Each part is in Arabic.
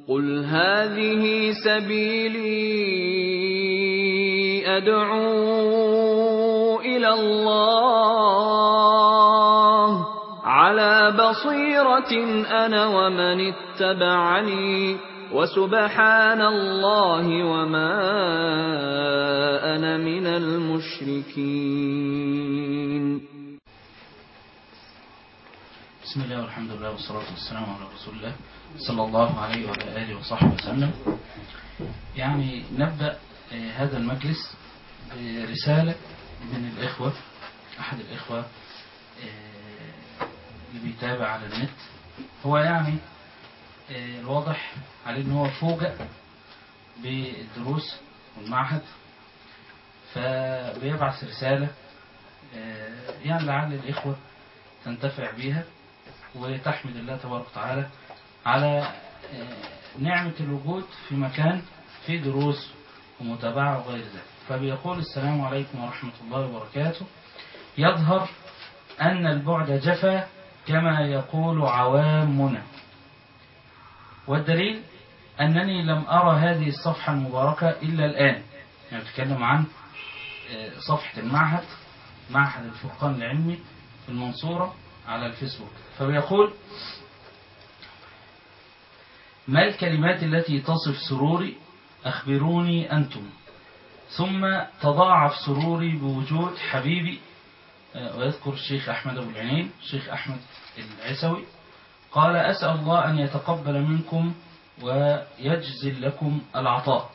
قُلْ هَٰذِهِ سَبِيلِي أَدْعُو إِلَى اللَّهِ ۚ عَلَىٰ بَصِيرَةٍ أَنَا وَمَنِ اتَّبَعَنِي ۖ وَسُبْحَانَ اللَّهِ وَمَا أَنَا مِنَ الْمُشْرِكِينَ. بسم الله والحمد لله والصلاة والسلام على رسول الله صلى الله عليه وعلى آله وصحبه وسلم. يعني نبدأ هذا المجلس برسالة من الإخوة، أحد الإخوة اللي بيتابع على النت. هو يعني الواضح عليه أنه فوجئ بالدروس والمعهد، فبيبعث رسالة يعني لعل الإخوة تنتفع بها وتحمد الله تبارك وتعالى على نعمة الوجود في مكان في دروس ومتابعة وغير ذلك. فبيقول: السلام عليكم ورحمة الله وبركاته. يظهر أن البعد جفا كما يقول عوامنا، والدليل أنني لم أرى هذه الصفحة المباركة إلا الآن. يعني بتكلم عن صفحة المعهد، معهد الفرقان العلمي في المنصورة على الفيسبوك. فبيقول: ما الكلمات التي تصف سروري؟ أخبروني أنتم. ثم تضاعف سروري بوجود حبيبي، ويذكر الشيخ أحمد أبو العينين، الشيخ أحمد العسوي. قال: أسأل الله أن يتقبل منكم ويجزل لكم العطاء.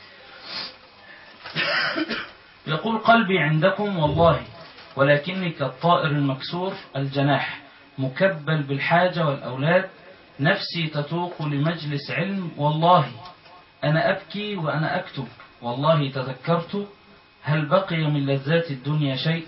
يقول: قلبي عندكم والله، ولكني كالطائر المكسور الجناح مكبل بالحاجة والأولاد، نفسي تتوق لمجلس علم، والله أنا أبكي وأنا أكتب، والله تذكرت هل بقي من لذات الدنيا شيء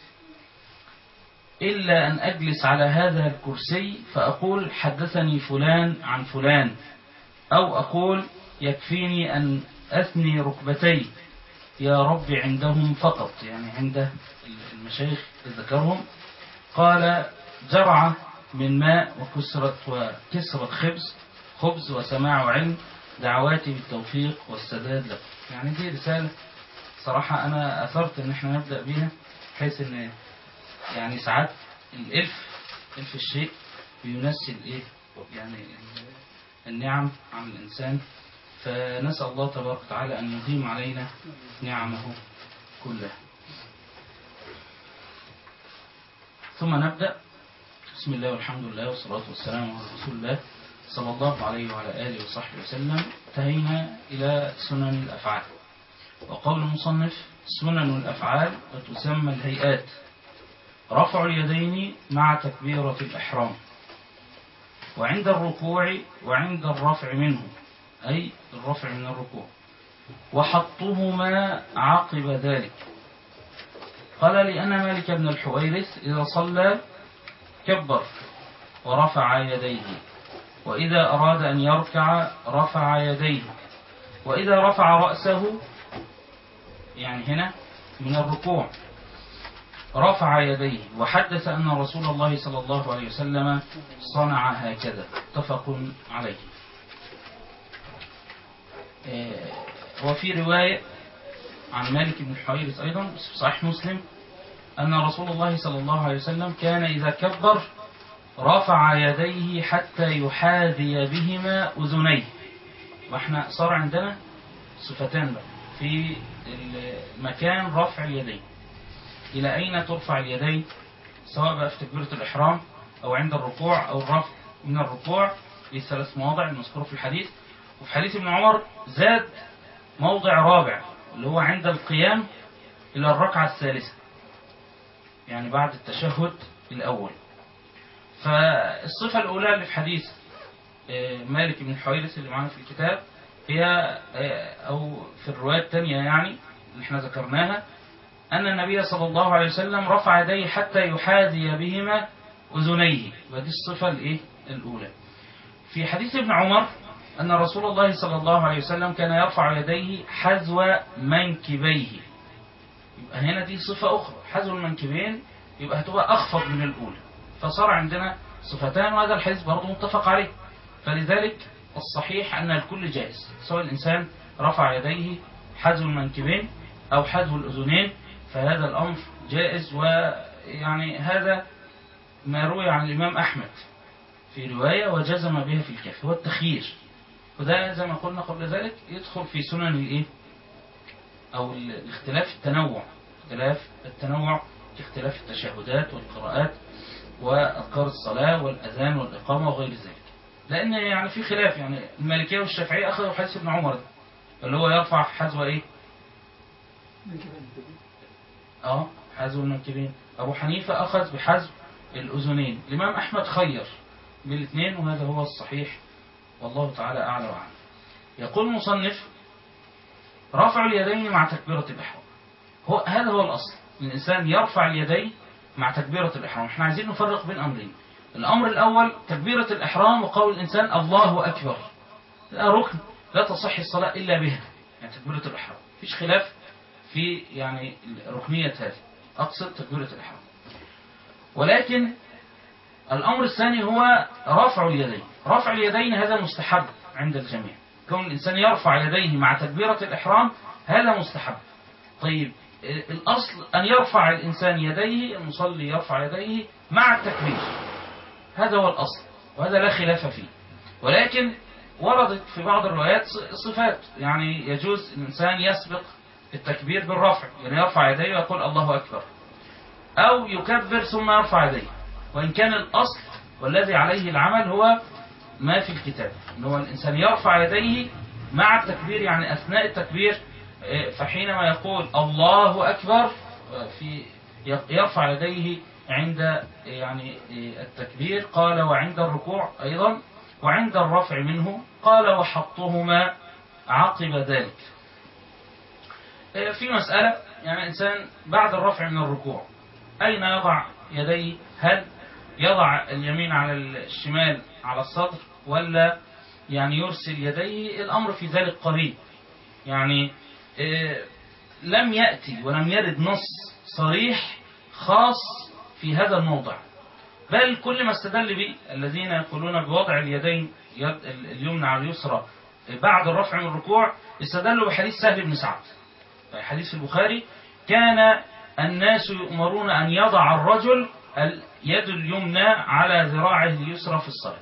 إلا أن أجلس على هذا الكرسي فأقول حدثني فلان عن فلان، أو أقول يكفيني أن أثني ركبتي يا رب عندهم فقط، يعني عند المشايخ ذكرهم. قال: جرعة من ماء وكسرة خبز وسماع علم، دعواتي بالتوفيق والسداد لكم. يعني دي رسالة صراحة أنا أثرت إن احنا نبدأ بيها، بحيث إن يعني ساعات الإلف الشيء بينسل يعني النعم عن الإنسان. فنسأل الله تبارك وتعالى أن يديم علينا نعمه كلها. ثم نبدأ. بسم الله والحمد لله والصلاة والسلام على رسول الله صلى الله عليه وعلى آله وصحبه وسلم. انتهينا إلى سنن الأفعال. وقول المصنف: سنن الأفعال وتسمى الهيئات: رفع اليدين مع تكبيرة الإحرام، وعند الركوع وعند الرفع منه، أي الرفع من الركوع، وحطهما عقب ذلك. قال: لأن مالك بن الحويرث إذا صلى كبر ورفع يديه، وإذا أراد أن يركع رفع يديه، وإذا رفع رأسه يعني هنا من الركوع رفع يديه، وحدث أن رسول الله صلى الله عليه وسلم صنع هكذا. متفق عليه. وفي رواية عن مالك بن الحويرث أيضا في صحيح مسلم أن رسول الله صلى الله عليه وسلم كان إذا كبر رفع يديه حتى يحاذي بهما أذنيه. واحنا صار عندنا صفتان بقى في المكان رفع اليدين. إلى أين ترفع اليدين؟ سواء بقى في تكبيرة الإحرام أو عند الركوع أو الرفع من الركوع، في 3 مواضع المذكورة في الحديث. وفي حديث ابن عمر زاد موضع رابع اللي هو عند القيام إلى الركعة الثالثة، يعني بعد التشهد الأول. فالصفة الأولى اللي في حديث مالك بن الحويرث اللي معنا في الكتاب هي أو في الرواية الثانية يعني اللي احنا ذكرناها، أن النبي صلى الله عليه وسلم رفع يديه حتى يحاذي بهما أذنيه، ودي الصفة الأولى. في حديث ابن عمر أن رسول الله صلى الله عليه وسلم كان يرفع يديه حذو منكبيه، يبقى هنا دي صفة أخرى، حذو المنكبين، يبقى هتبقى أخفض من الأولى. فصار عندنا صفتان، وهذا الحديث برضه متفق عليه. فلذلك الصحيح أن الكل جائز، سواء الإنسان رفع يديه حذو المنكبين أو حذو الأذنين، فهذا الأمر جائز. ويعني هذا ما روي عن الإمام أحمد في رواية وجزم بها في الكافي، هو التخيير. وده زي ما قلنا قبل ذلك يدخل في سنن الإيه أو الاختلاف التنوع، اختلاف التنوع اختلاف التشهدات والقراءات وأذكار الصلاة والأذان والإقامة وغير ذلك. لأن يعني في خلاف، يعني المالكية والشافعية أخذوا حديث ابن عمر ده اللي هو يرفع حذو إيه؟ حذو المنكبين. أبو حنيفة أخذ بحذو الأذنين. الإمام أحمد خير بين الاثنين، وهذا هو الصحيح والله تعالى أعلى وأعلم. يقول المصنف: رفع اليدين مع تكبيرة الإحرام. هذا هو الأصل، الإنسان يرفع اليدين مع تكبيرة الإحرام. احنا عايزين نفرق بين أمرين. الأمر الأول تكبيرة الإحرام وقول الإنسان الله أكبر، لا ركن لا تصح الصلاة إلا بها، يعني تكبيرة الإحرام مفيش خلاف في يعني ركنية هذه، أقصد تكبيرة الإحرام. ولكن الأمر الثاني هو رفع اليدين. رفع اليدين هذا مستحب عند الجميع، كون الإنسان يرفع يديه مع تكبيرة الإحرام هذا مستحب. طيب الأصل أن يرفع الإنسان يديه، المصلي يرفع يديه مع التكبير، هذا هو الأصل وهذا لا خلاف فيه. ولكن وردت في بعض الروايات صفات، يعني يجوز الإنسان يسبق التكبير بالرفع، يعني يرفع يديه ويقول الله أكبر، أو يكبر ثم يرفع يديه. وإن كان الأصل والذي عليه العمل هو ما في الكتاب، أنه هو الإنسان يرفع يديه مع التكبير، يعني أثناء التكبير. فحينما يقول الله أكبر يرفع يديه عند يعني التكبير. قال وعند الركوع أيضا، وعند الرفع منه قال وحطهما عقب ذلك. في مسألة، يعني الإنسان بعد الرفع من الركوع أين يضع يديه؟ هل يضع اليمين على الشمال على الصدر، ولا يعني يرسل يديه؟ الأمر في ذلك قريب، يعني لم يأتي ولم يرد نص صريح خاص في هذا الموضع، بل كل ما استدل به الذين يقولون بوضع اليدين يد اليمنى على اليسرى بعد الرفع من الركوع استدلوا بحديث سهل بن سعد، حديث في البخاري: كان الناس يؤمرون أن يضع الرجل اليد اليمنى على ذراعه اليسرى في الصلاة.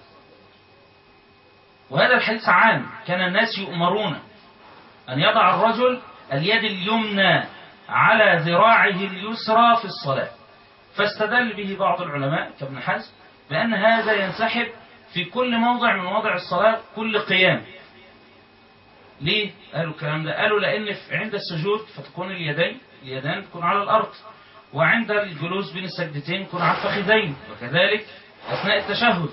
وهذا الحديث عام، كان الناس يؤمرون أن يضع الرجل اليد اليمنى على ذراعه اليسرى في الصلاة. فاستدل به بعض العلماء كابن حزم بأن هذا ينسحب في كل موضع من مواضع الصلاة، كل قيام. ليه قالوا الكلام ده؟ قالوا لأن عند السجود فتكون اليدان تكون على الأرض، وعند الجلوس بين السجدتين تكون على الفخذين، وكذلك أثناء التشهد.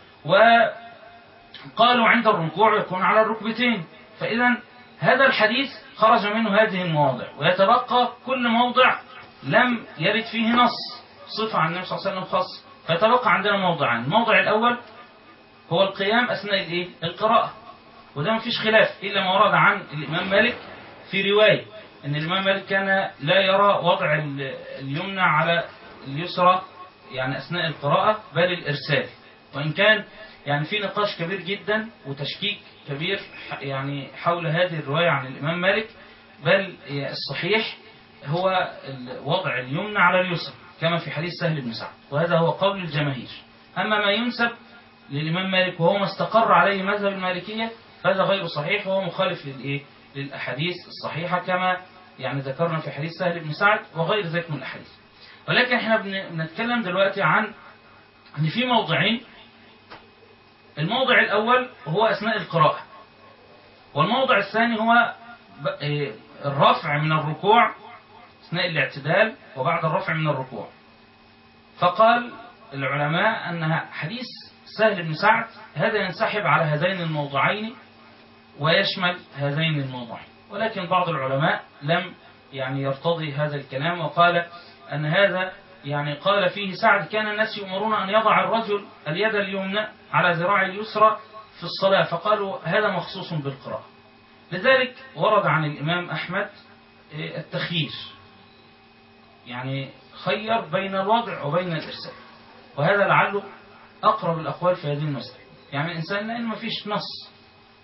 وقالوا عند الركوع يكون على الركبتين. فإذا هذا الحديث خرج منه هذه المواضع، ويتبقى كل موضع لم يرد فيه نص صفة عن النبي صلى الله عليه وسلم خاص، فتبقى عندنا موضعان. الموضع الأول هو القيام أثناء القراءة، وده ما فيش خلاف إلا ما ورد عن الإمام مالك في رواية أن الإمام مالك كان لا يرى وضع اليمنى على اليسرى يعني أثناء القراءة، بل الإرسال. وإن كان يعني في نقاش كبير جدا وتشكيك كبير يعني حول هذه الرواية عن الإمام مالك، بل الصحيح هو وضع اليمنى على اليسرى كما في حديث سهل بن سعد، وهذا هو قول الجماهير. أما ما ينسب للإمام مالك وهو ما استقر عليه مذهب المالكية فهذا غير صحيح، وهو مخالف للأحاديث الصحيحة كما يعني ذكرنا في حديث سهل بن سعد وغير ذلك من الأحاديث. ولكن احنا بنتكلم دلوقتي عن أن في موضعين. الموضع الأول هو أثناء القراءة، والموضع الثاني هو الرفع من الركوع أثناء الاعتدال وبعد الرفع من الركوع. فقال العلماء أن حديث سهل بن سعد هذا ينسحب على هذين الموضعين ويشمل هذين الموضعين، ولكن بعض العلماء لم يعني يرتضي هذا الكلام، وقال أن هذا يعني قال فيه سعد: كان الناس يؤمرون أن يضع الرجل اليد اليمنى على ذراع اليسرى في الصلاة، فقالوا هذا مخصوص بالقراءة. لذلك ورد عن الإمام أحمد التخيير، يعني خير بين الوضع وبين الإرسال، وهذا لعله أقرب الأقوال في هذه المسألة. يعني الإنسان لأن ما فيش نص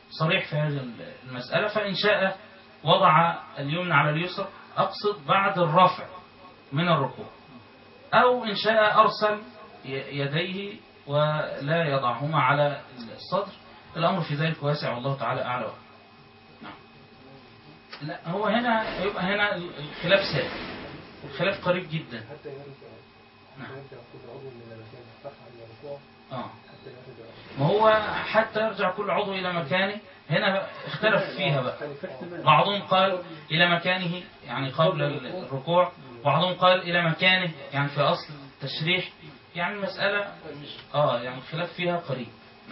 صريح في هذه المسألة. فإن شاء وضع اليمنى على اليسرى، أقصد بعد الرفع من الركوع، أو إن شاء أرسل يديه ولا يضعهما على الصدر. الأمر في ذلك واسع والله تعالى أعلى. نعم. لا، هو هنا يبقى هنا الخلاف سائر، الخلاف قريب جدا. نعم. ما هو حتى يرجع كل عضو إلى مكانه، هنا اختلف فيها بقى. بعضهم قال إلى مكانه يعني قبل الركوع، وبعضهم قال إلى مكانه يعني في أصل التشريح. يعني المسألة يعني الخلاف فيها قريب.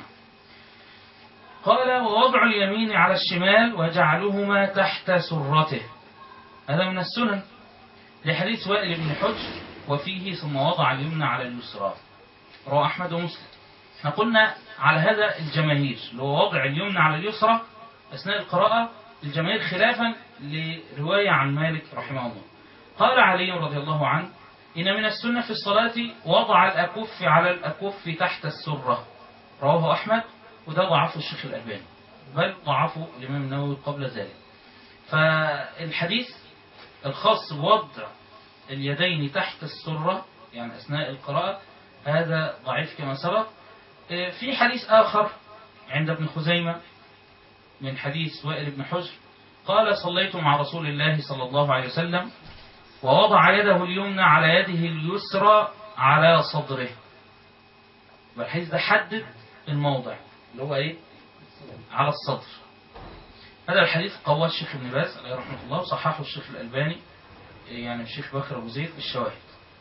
قال ووضع اليمين على الشمال وجعلهما تحت سرته، هذا من السنن لحديث وائل بن حجر وفيه ثم وضع اليمنى على اليسرى، رواه أحمد ومسلم. احنا قلنا على هذا الجماهير اللي هو وضع اليمنى على اليسرى أثناء القراءة، الجماهير خلافا لرواية عن مالك رحمه الله. قال علي رضي الله عنه إن من السنة في الصلاة وضع الأكف على الأكف تحت السرة، رواه أحمد، وده ضعفه الشيخ الألباني، بل ضعفه الإمام النووي قبل ذلك. فالحديث الخاص بوضع اليدين تحت السرة يعني أثناء القراءة هذا ضعيف كما سبق. في حديث آخر عند ابن خزيمة من حديث وائل بن حجر قال صليت مع رسول الله صلى الله عليه وسلم ووضع يده اليمنى على يده اليسرى على صدره. والحديث ده حدد الموضع اللي هو ايه؟ على الصدر. هذا الحديث قواه الشيخ ابن باز عليه رحمه الله، وصححه الشيخ الألباني يعني الشيخ بكر أبو زيد بالشواهد.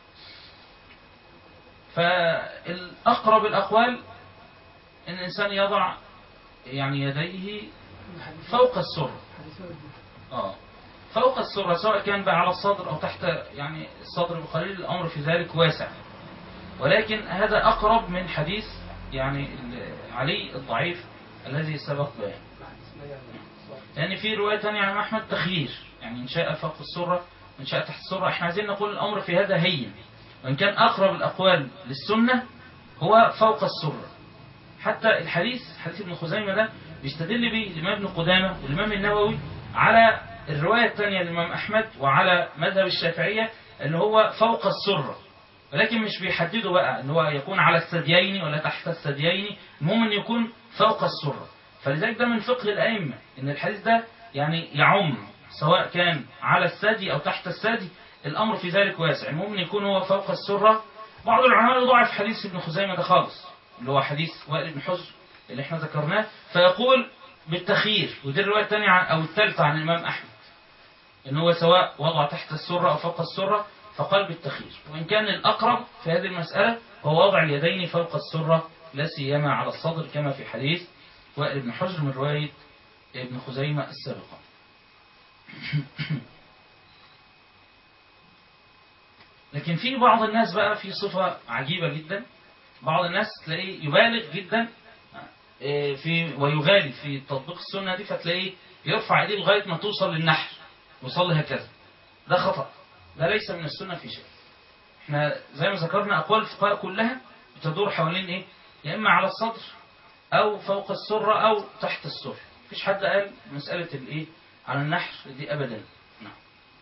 فالأقرب الأقوال أن الإنسان يضع يعني يديه فوق السرة، فوق السرة، سواء كان بقى على الصدر أو تحت يعني الصدر بقليل، الأمر في ذلك واسع. ولكن هذا أقرب من حديث يعني علي الضعيف الذي سبق بيانه، لأن في رواية ثانية عن أحمد تخيير، يعني إن شاء فوق السرة وإن شاء تحت السرة. احنا عايزين نقول الأمر في هذا هين، وإن كان أقرب الأقوال للسنة هو فوق السرة. حتى حديث ابن خزيمة ده بيستدل به الإمام ابن قدامة والإمام النووي على الرواية الثانية للإمام أحمد وعلى مذهب الشافعية اللي هو فوق السرة، ولكن مش بيحددوا بقى ان هو يكون على الثديين ولا تحت الثديين، المهم ان يكون فوق السرة. فلذلك ده من فقه الأئمة ان الحديث ده يعني يعم سواء كان على الثدي او تحت الثدي، الامر في ذلك واسع، المهم ان يكون هو فوق السرة. بعض العلماء يضعف حديث ابن خزيمة ده خالص اللي هو حديث وائل بن حجر اللي احنا ذكرناه، فيقول بالتخيير، ودي الرواية الثانية او الثالثة عن الامام احمد ان هو سواء وضع تحت السرة او فوق السرة، فقال بالتخيير. وإن كان الأقرب في هذه المسألة هو وضع اليدين فوق السرة لا سيما على الصدر كما في حديث وائل بن حجر من رواية ابن خزيمة السابقة. لكن في بعض الناس بقى في صفة عجيبة جدا، بعض الناس تلاقيه يبالغ جدا في ويغالي في تطبيق السنة دي، فتلاقيه يرفع ايديه لغاية ما توصل للنحر ويصلي هكذا. ده خطأ، ده ليس من السنة في شيء. احنا زي ما ذكرنا أقوال الفقهاء كلها بتدور حوالين ايه؟ يا إما على الصدر أو فوق السرة أو تحت السرة. مفيش حد قال مسألة الايه على النحر دي أبدا. نعم.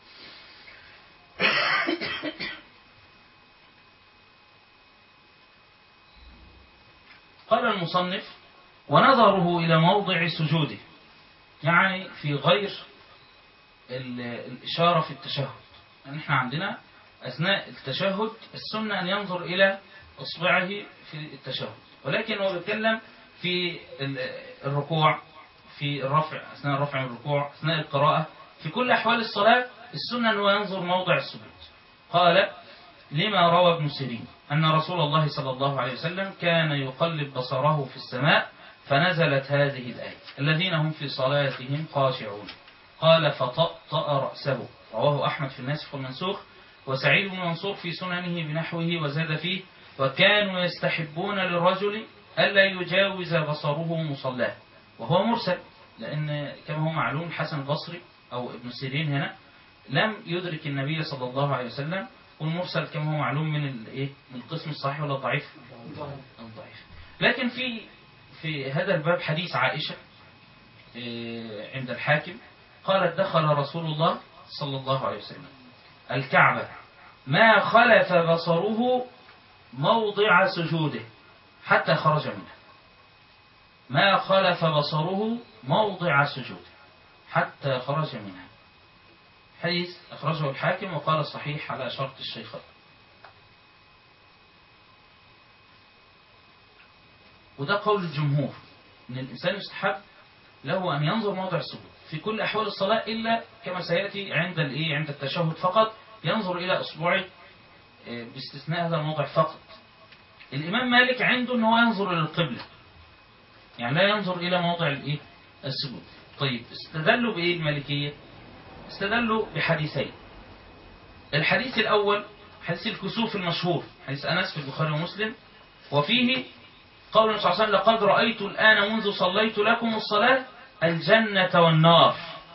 قال المصنف ونظره إلى موضع سجوده، يعني في غير الإشارة في التشهد. يعني احنا عندنا أثناء التشهد السنة أن ينظر إلى إصبعه في التشهد، ولكن هو بيتكلم في الركوع، في الرفع، أثناء الرفع من الركوع، أثناء القراءة، في كل أحوال الصلاة السنة أنه ينظر موضع السجود. قال لما روى ابن سيرين أن رسول الله صلى الله عليه وسلم كان يقلب بصره في السماء فنزلت هذه الآية الذين هم في صلاتهم خاشعون، قال فطأطأ رأسه، رواه أحمد في الناسخ والمنسوخ، وسعيد بن منصور في سننه بنحوه وزاد فيه وكانوا يستحبون للرجل ألا يجاوز بصره مصلاه، وهو مرسل، لأن كما هو معلوم الحسن البصري أو ابن سيرين هنا لم يدرك النبي صلى الله عليه وسلم، والمرسل كما هو معلوم من من القسم الصحيح ولا الضعيف؟ الضعيف. لكن في هذا الباب حديث عائشة عند الحاكم قالت دخل رسول الله صلى الله عليه وسلم الكعبة ما خلف بصره موضع سجوده حتى خرج منها. ما خلف بصره موضع سجوده حتى خرج منها. حديث أخرجه الحاكم وقال صحيح على شرط الشيخين. وده قول الجمهور إن الإنسان يستحب له أن ينظر موضع السجود في كل أحوال الصلاة إلا كما سيأتي عند التشهد فقط ينظر إلى أصبعه باستثناء هذا الموضع فقط. الإمام مالك عنده أنه ينظر إلى القبلة يعني لا ينظر إلى موضع السجود. طيب استدلوا بإيه المالكية؟ استدلوا بحديثين. الحديث الأول حديث الكسوف المشهور حديث أنس في البخاري ومسلم وفيه قول النبي صلى الله عليه وسلم لقد رأيت الآن منذ صليت لكم الصلاة الجنة والنار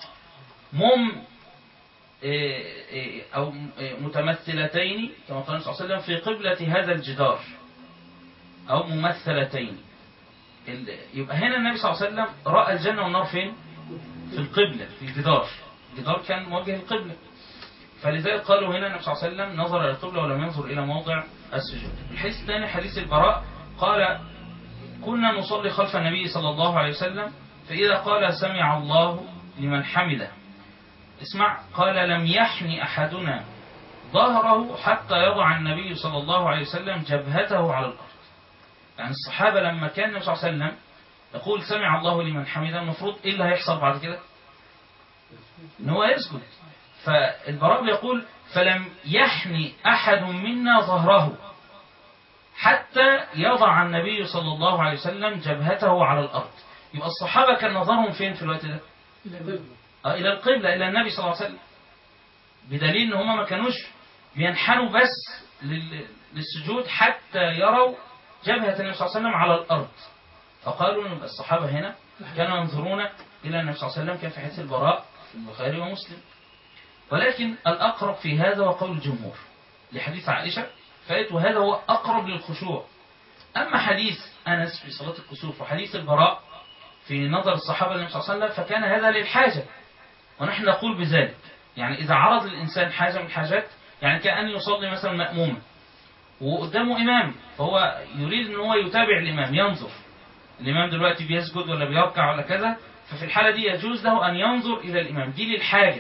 أو متمثلتين كما قال النبي صلى الله عليه وسلم في قبلة هذا الجدار أو ممثلتين. يبقى هنا النبي صلى الله عليه وسلم رأى الجنة والنار فين؟ في القبلة في الجدار. الجدار كان موجه القبلة فلذلك قالوا هنا النبي صلى الله عليه وسلم نظر إلى القبلة ولم ينظر إلى موضع السجود. الحديث الثاني حديث البراء قال كنا نصلي خلف النبي صلى الله عليه وسلم فإذا قال سمع الله لمن حمده اسمع قال لم يحن أحدنا ظهره حتى يضع النبي صلى الله عليه وسلم جبهته على الأرض. يعني الصحابة لما كان النبي صلى الله عليه وسلم يقول سمع الله لمن حمده المفروض إيه اللي هيحصل بعد كده؟ إن هو يسجد. فالبراء بيقول فلم يحن أحد منا ظهره حتى يضع النبي صلى الله عليه وسلم جبهته على الأرض. يبقى الصحابة كان نظرهم فين في الوقت ده؟ إلى القبلة إلى النبي صلى الله عليه وسلم بدليل إن هم ما كانوش بينحنوا بس للسجود حتى يروا جبهة النبي صلى الله عليه وسلم على الأرض. فقالوا إن الصحابة هنا كانوا ينظرون إلى النبي صلى الله عليه وسلم كان في حديث البراء في البخاري ومسلم. ولكن الأقرب في هذا وقول الجمهور لحديث عائشة فقالت وهذا هو أقرب للخشوع. أما حديث أنس في صلاة الكسوف وحديث البراء في نظر الصحابة للنبي صلى الله عليه وسلم فكان هذا للحاجة ونحن نقول بذلك. يعني إذا عرض الإنسان حاجة من الحاجات يعني كأن يصلي مثلا مأموما وقدامه إمام فهو يريد أن هو يتابع الإمام ينظر الإمام دلوقتي بيسجد ولا بيركع ولا كذا ففي الحالة دي يجوز له أن ينظر إلى الإمام دي للحاجة.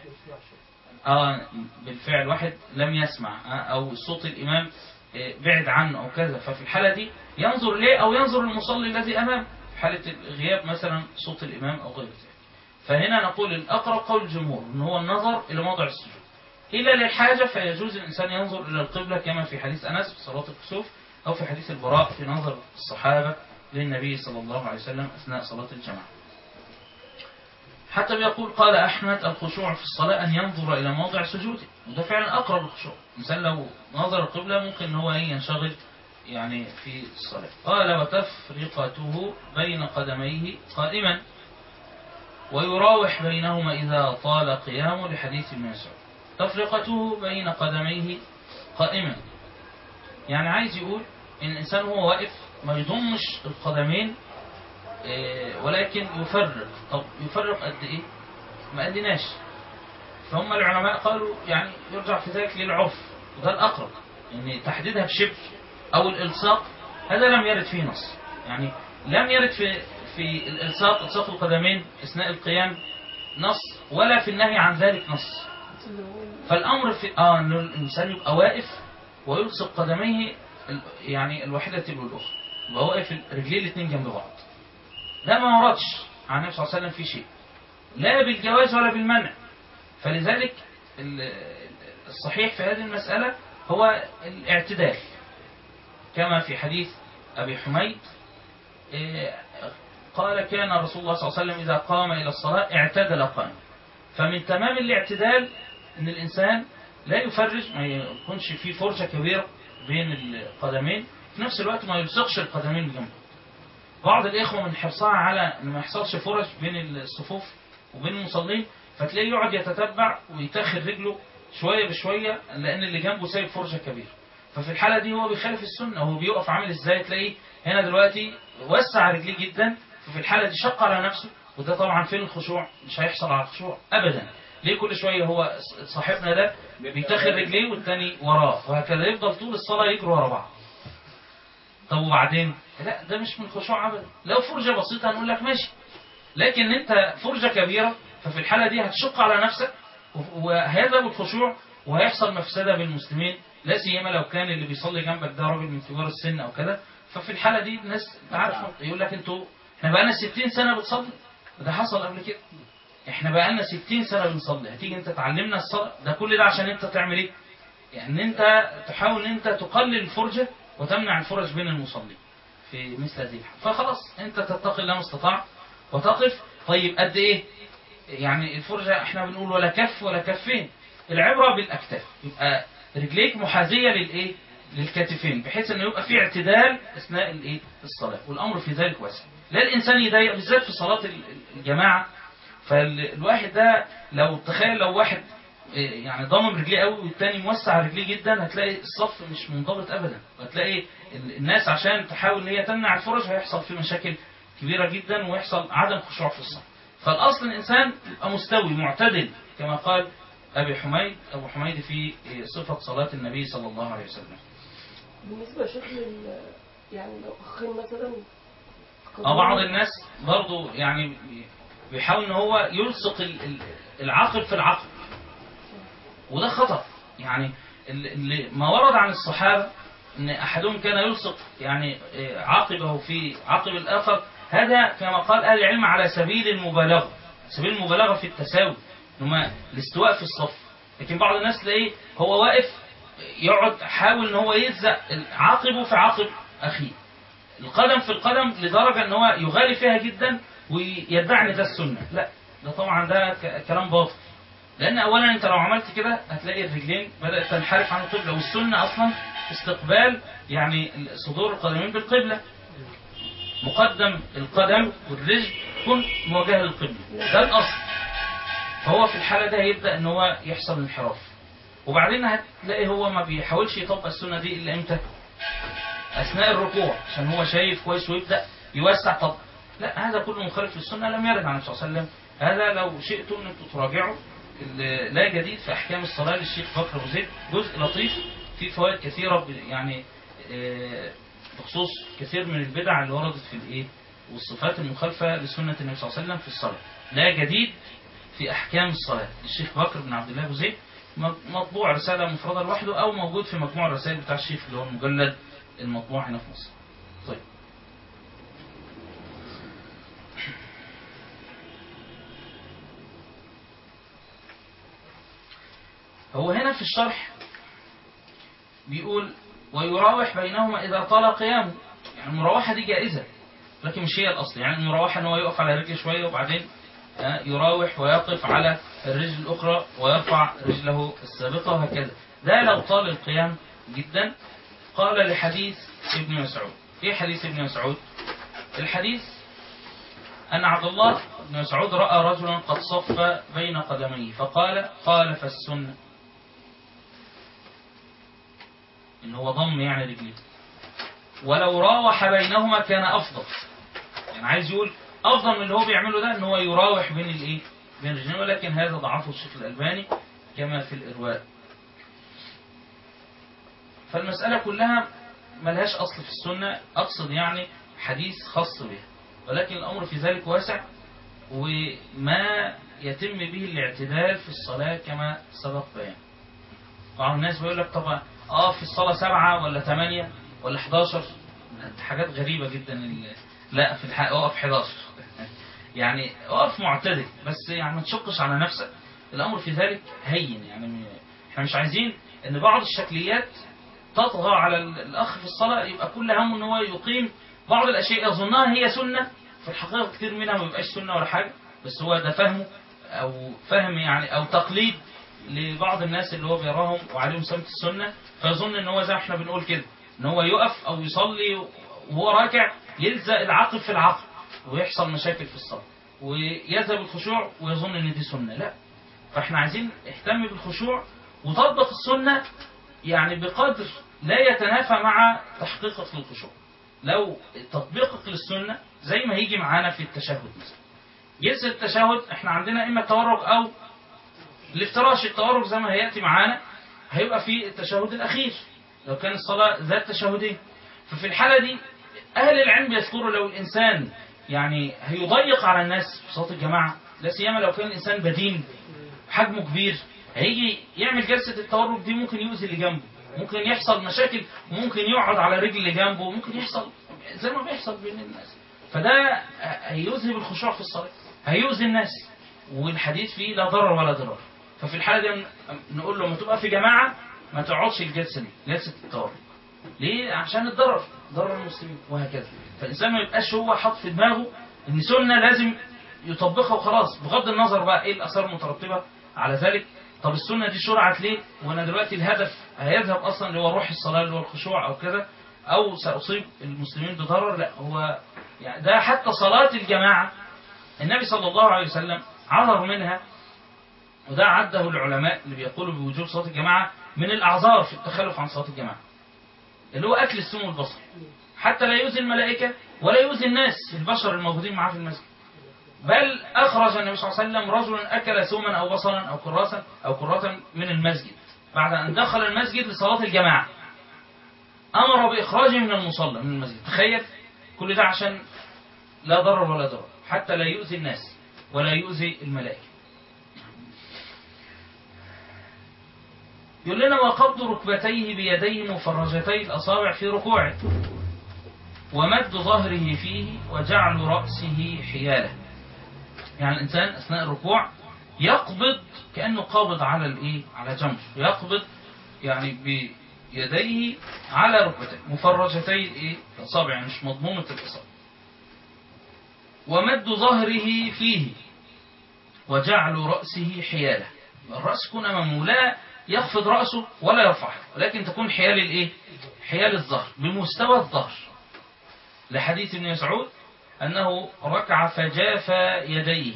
بالفعل واحد لم يسمع أو صوت الإمام بعد عنه أو كذا ففي الحالة دي ينظر ليه أو ينظر المصلي الذي أمام في حالة غياب مثلا صوت الإمام أو غير ذلك. فهنا نقول الأقرب قول الجمهور إن هو النظر إلى موضع السجود إلا للحاجة فيجوز الإنسان ينظر إلى القبلة كما في حديث أنس في صلاة الكسوف أو في حديث البراء في نظر الصحابة للنبي صلى الله عليه وسلم أثناء صلاة الجماعة. حتى بيقول قال أحمد الخشوع في الصلاة أن ينظر إلى موضع سجوده وده فعلا أقرب الخشوع. الإنسان لو نظر القبلة ممكن أن هو ينشغل يعني في الصلاة. قال وتفرقته بين قدميه قائما ويراوح بينهما إذا طال قيامه لحديث ابن مسعود. تفرقته بين قدميه قائما يعني عايز يقول إن الإنسان هو واقف ما يضمش القدمين ولكن يفرق. طب يفرق قد إيه؟ ما قدناش. فهم العلماء قالوا يعني يرجع في ذلك للعرف وده الأقرب يعني تحديدها بشبر أو الإلصاق هذا لم يرد فيه نص. يعني لم يرد في الإلصاق القدمين أثناء القيام نص ولا في النهي عن ذلك نص. فالأمر في أن الإنسان يبقى واقف ويلصق قدميه يعني الواحدة تبقى الأخرى يبقى واقف رجليه الاثنين جنب بعض ده ما وردش عن النبي صلى الله عليه وسلم في شيء لا بالجواز ولا بالمنع. فلذلك الصحيح في هذه المسألة هو الاعتدال كما في حديث أبي حميد قال كان رسول الله صلى الله عليه وسلم إذا قام إلى الصلاة اعتدل قائما. فمن تمام الاعتدال أن الإنسان لا يفرج ما يكونش فيه فرجة كبيرة بين القدمين في نفس الوقت ما يلصقش القدمين بجنب. بعض الإخوة من حرصها على أن ما يحصلش فرج بين الصفوف وبين المصلين فتلاقيه يقعد يتتبع ويتاخر رجله شوية بشوية لأن اللي جنبه سايب فرجة كبيرة. ففي الحالة دي هو بيخالف السنة. هو بيقف عامل إزاي؟ تلاقيه هنا دلوقتي وسع رجليه جدا ففي الحالة دي شق على نفسه وده طبعا فين الخشوع؟ مش هيحصل على الخشوع ابدا. ليه كل شويه هو صاحبنا ده بيتخر رجليه والتاني وراه وهكذا، يفضل طول الصلاه يجروا ورا بعض. طب وبعدين؟ لا ده مش من الخشوع ابدا. لو فرجه بسيطه هنقول لك ماشي، لكن انت فرجه كبيره ففي الحاله دي هتشق على نفسك وهيذهب الخشوع وهيحصل مفسده بالمسلمين، لا سيما لو كان اللي بيصلي جنبك ده راجل من كبار السن او كذا. ففي الحاله دي الناس عارف يقول لك انتوا احنا بقالنا 60 سنه بتصلي، ده حصل قبل كده. احنا بقالنا 60 سنه بنصلي، هتيجي انت تعلمنا الصلاه؟ ده كل ده عشان انت تعمل ايه؟ يعني انت تحاول ان انت تقلل الفرجه وتمنع الفرج بين المصلين في مثل هذه الحالة. فخلاص انت تتقي الله ما استطعت وتقف. طيب قد ايه؟ يعني الفرجه احنا بنقول ولا كف ولا كفين، العبره بالاكتاف، يبقى رجليك محاذيه للايه؟ للكتفين، بحيث انه يبقى في اعتدال اثناء الايه؟ الصلاه، والامر في ذلك واسع. لا الانسان يضيق بالذات في صلاه الجماعه. فالواحد ده لو تخيل لو واحد يعني ضامم رجليه قوي والتاني موسع رجليه جدا، هتلاقي الصف مش منضبط ابدا، وهتلاقي الناس عشان تحاول ان هي تمنع الفرج هيحصل في مشاكل كبيره جدا ويحصل عدم خشوع في الصف. فالاصل الانسان يبقى مستوي معتدل كما قال ابو حميد في صفه صلاه النبي صلى الله عليه وسلم. بالنسبه لشكل يعني لو اخين مثلا بعض الناس برضو يعني بيحاول ان هو يلصق العقل في العقل، وده خطأ. يعني اللي ما ورد عن الصحابة ان احدهم كان يلصق يعني عقبه في عقب الاخر، هذا كما قال اهل العلم على سبيل المبالغة، سبيل المبالغة في التساوي، انما الاستواء في الصف. لكن بعض الناس تلاقيه هو واقف يقعد حاول ان هو يلزق عقبه في عقب اخيه، القدم في القدم، لدرجة ان هو يغالي فيها جدا ويدعي ده السنة. لا ده طبعا ده كلام باطل، لان اولا انت لو عملت كده هتلاقي الرجلين بدأت تنحرف عن القبلة، والسنة اصلا استقبال يعني صدور القدمين بالقبلة، مقدم القدم والرجل تكون موجهة للقبلة، ده الاصل. فهو في الحالة ده هيبدأ ان هو يحصل انحراف، وبعدين هتلاقي هو ما بيحاولش يطبق السنة دي الا امتى؟ اثناء الركوع، عشان هو شايف كويس ويبدأ يوسع. طب لا، هذا كله مخالف للسنة، لم يرد عن النبي صلى الله عليه وسلم. هذا لو شئتم ان انتم تراجعوا لا جديد في احكام الصلاة للشيخ بكر أبو زيد، جزء لطيف فيه فوائد كثيرة يعني بخصوص كثير من البدع اللي وردت في الايه والصفات المخالفة لسنة النبي صلى الله عليه وسلم في الصلاة. لا جديد في احكام الصلاة للشيخ بكر بن عبد الله أبو زيد، مطبوع رسالة مفردة لوحده او موجود في مجموع الرسائل بتاع الشيخ اللي هو المجلد المطبوع هنا في مصر. طيب هو هنا في الشرح بيقول ويراوح بينهما إذا طال قيامه، يعني المراوحة دي جائزة لكن مش هي الأصل. يعني المراوحة ان هو يقف على رجل شوية وبعدين يراوح ويقف على الرجل الأخرى ويرفع رجله السابقة وهكذا، ده لو طال القيام جدا. قال لحديث ابن مسعود. ايه حديث ابن مسعود؟ الحديث أن عبد الله بن مسعود رأى رجلا قد صف بين قدميه فقال خالف السنة، إن هو ضم يعني رجليه، ولو راوح بينهما كان أفضل. يعني عايز يقول أفضل من اللي هو بيعمله ده إن هو يراوح بين الإيه؟ بين الرجلين، ولكن هذا ضعفه الشيخ الألباني كما في الإرواء. فالمسألة كلها ملهاش أصل في السنة، أقصد يعني حديث خاص به، ولكن الأمر في ذلك واسع، وما يتم به الاعتدال في الصلاة كما سبق بيان. بعض الناس بيقول لك طبعا في الصلاة 7 ولا 8 ولا 11، حاجات غريبة جدا. لا في الحقيقة اقف 11 يعني اقف معتدل، بس يعني ما تشقش على نفسك، الأمر في ذلك هين. يعني احنا مش عايزين ان بعض الشكليات تطغى على الأخ في الصلاة، يبقى كل همه ان هو يقيم بعض الأشياء يظنها هي سنة، في الحقيقة كتير منها ما يبقاش سنة ولا حاجة، بس هو ده فهمه أو فهم يعني أو تقليد لبعض الناس اللي هو بيراهم وعليهم سمت السنة، فيظن ان هو زي ما احنا بنقول كده ان هو يقف او يصلي وهو راكع يلزق العقل في العقل ويحصل مشاكل في الصلاة ويذهب الخشوع ويظن ان دي سنة. لا، فاحنا عايزين اهتم بالخشوع وطبق السنة يعني بقدر لا يتنافى مع تحقيقك للخشوع. لو تطبيقك للسنة زي ما هيجي معانا في التشهد مثلا، جلسة التشهد احنا عندنا اما التورك او الافتراش. التورك زي ما هيأتي معانا هيبقى في التشهد الأخير لو كان الصلاة ذات تشهدين. ففي الحالة دي أهل العلم بيذكروا لو الإنسان يعني هيضيق على الناس في صلاة الجماعة، لا سيما لو كان الإنسان بدين حجمه كبير، هيجي يعمل جلسة التورك دي ممكن يؤذي اللي جنبه، ممكن يحصل مشاكل، ممكن يقعد على رجل اللي جنبه، ممكن يحصل زي ما بيحصل بين الناس. فده هيذهب الخشوع في الصلاة، هيؤذي الناس، والحديث فيه لا ضرر ولا ضرار. ففي الحالة دي نقول له ما تبقى في جماعة ما تقعدش الجلسة دي، جلسة التورك. ليه؟ عشان الضرر، ضرر المسلمين وهكذا. فالإنسان ما يبقاش هو حط في دماغه إن سنة لازم يطبقها وخلاص، بغض النظر بقى إيه الآثار المترتبة على ذلك. طب السنة دي شرعت ليه؟ وأنا دلوقتي الهدف هيذهب أصلا اللي هو روح الصلاة اللي هو الخشوع أو كذا، أو سأصيب المسلمين بضرر. لا، هو يعني ده حتى صلاة الجماعة النبي صلى الله عليه وسلم عذر منها، وده عده العلماء اللي بيقولوا بوجوب صلاة الجماعة من الأعذار في التخلف عن صلاة الجماعة، اللي هو أكل السم والبصر، حتى لا يؤذي الملائكة ولا يؤذي الناس البشر الموجودين معاه في المسجد. بل أخرج النبي صلى الله عليه وسلم رجلا أكل سوما أو بصلا أو كراسا أو كرة من المسجد بعد أن دخل المسجد لصلاة الجماعة، أمر بإخراجه من المصلى من المسجد. تخيل كل ده عشان لا ضرر ولا ضرر، حتى لا يؤذي الناس ولا يؤذي الملائكة. يقول لنا وقبض ركبتيه بيديه مفرجتي الأصابع في ركوعه، ومد ظهره فيه، وجعل رأسه حياله. يعني الإنسان أثناء الركوع يقبض كأنه قابض على الإيه؟ على جنب، يقبض يعني بيديه على ركبتيه مفرجتي الإيه؟ الأصابع، يعني مش مضمومة الأصابع. ومد ظهره فيه، وجعل رأسه حياله. الرأس يكون أمامه، لا يخفض رأسه ولا يرفعه، ولكن تكون حيال الإيه؟ حيال الظهر بمستوى الظهر، لحديث ابن مسعود أنه ركع فجاف يديه،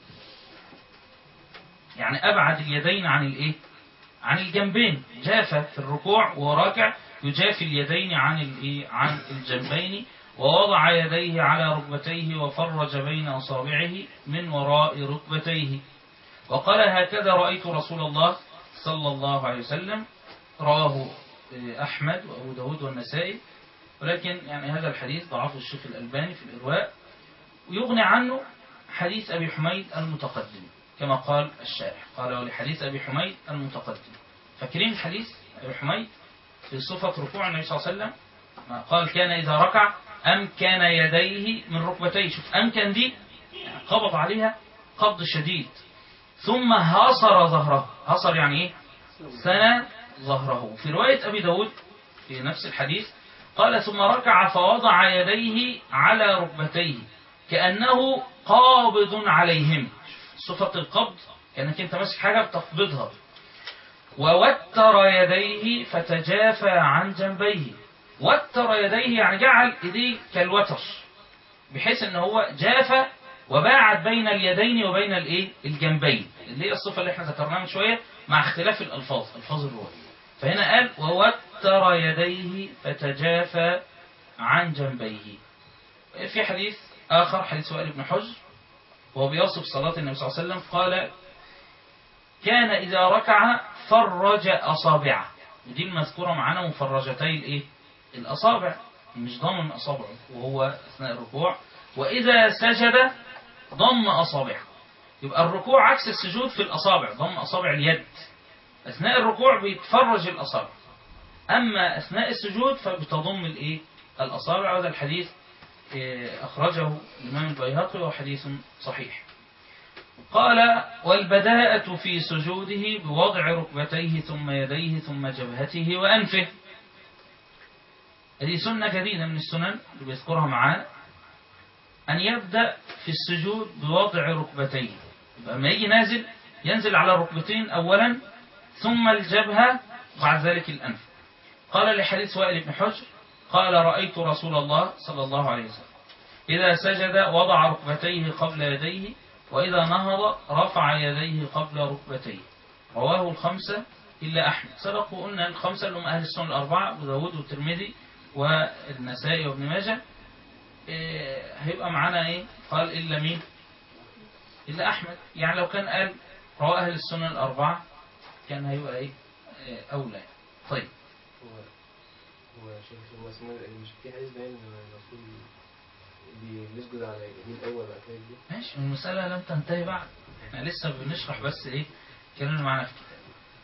يعني أبعد اليدين عن الإيه؟ عن الجنبين. جاف في الركوع وراكع يجافي اليدين عن الإيه؟ عن الجنبين. ووضع يديه على ركبتيه وفرج بين أصابعه من وراء ركبتيه، وقال هكذا رأيت رسول الله صلى الله عليه وسلم. رواه أحمد وأبو داود والنسائي، ولكن يعني هذا الحديث ضعفه الشيخ الألباني في الإرواء، ويغني عنه حديث أبي حميد المتقدم كما قال الشارح، قال ولحديث أبي حميد المتقدم. فاكرين حديث أبي حميد في صفة ركوع النبي صلى الله عليه وسلم؟ ما قال كان إذا ركع أمكن يديه من ركبتيه. شوف أمكن دي يعني قبض عليها قبض شديد، ثم هاصر ظهره. هاصر يعني إيه؟ سنى ظهره. في رواية أبي داود في نفس الحديث قال ثم ركع فوضع يديه على ركبتيه كأنه قابض عليهم. صفة القبض كأنك أنت ماسك حاجة بتقبضها. ووتر يديه فتجافى عن جنبيه. وتر يديه يعني جعل إيديه كالوتر، بحيث أنه هو جافى وباعد بين اليدين وبين الإيه؟ الجنبين، اللي هي الصفة اللي احنا ذكرناها من شوية مع اختلاف الألفاظ، ألفاظ الرواية. فهنا قال ووتر يديه فتجافى عن جنبيه. في حديث آخر حديث وائل بن حجر وهو بيوصف صلاة النبي صلى الله عليه وسلم قال كان إذا ركع فرج أصابعه. ودي المذكورة معنا مفرجتي الإيه؟ الأصابع، مش ضمن أصابعه وهو أثناء الركوع. وإذا سجد ضم أصابعه. يبقى الركوع عكس السجود في الأصابع، ضم أصابع اليد. أثناء الركوع بيتفرج الأصابع، أما أثناء السجود فبتضم الإيه؟ الأصابع. وهذا الحديث أخرجه الإمام البيهقي وحديث صحيح. قال والبداءة في سجوده بوضع ركبتيه ثم يديه ثم جبهته وأنفه. هذه سنة جديدة من السنن اللي بيذكرها معانا، أن يبدأ في السجود بوضع ركبتيه. يبقى لما يجي نازل ينزل على الركبتين أولا ثم الجبهة بعد ذلك الأنف. قال لحديث وائل بن حجر قال رأيت رسول الله صلى الله عليه وسلم إذا سجد وضع ركبتيه قبل يديه، وإذا نهض رفع يديه قبل ركبتيه. رواه الخمسة إلا أحمد. سبق وقلنا الخمسة اللي هم أهل السنن الأربعة، أبو داود والترمذي والنسائي وابن ماجه. هيبقى معانا إيه؟ قال إلا مين؟ إلا أحمد. يعني لو كان قال رواه أهل السنن الأربعة كان هيبقى إيه أولى. طيب هو شيخ هو اسمه مش في حديث باين ان الرسول بيسجد على ايديه الاول وبعد كده يجي. ماشي، المسألة لم تنتهي بعد، احنا لسه بنشرح بس ايه كلام معانا في الكتاب.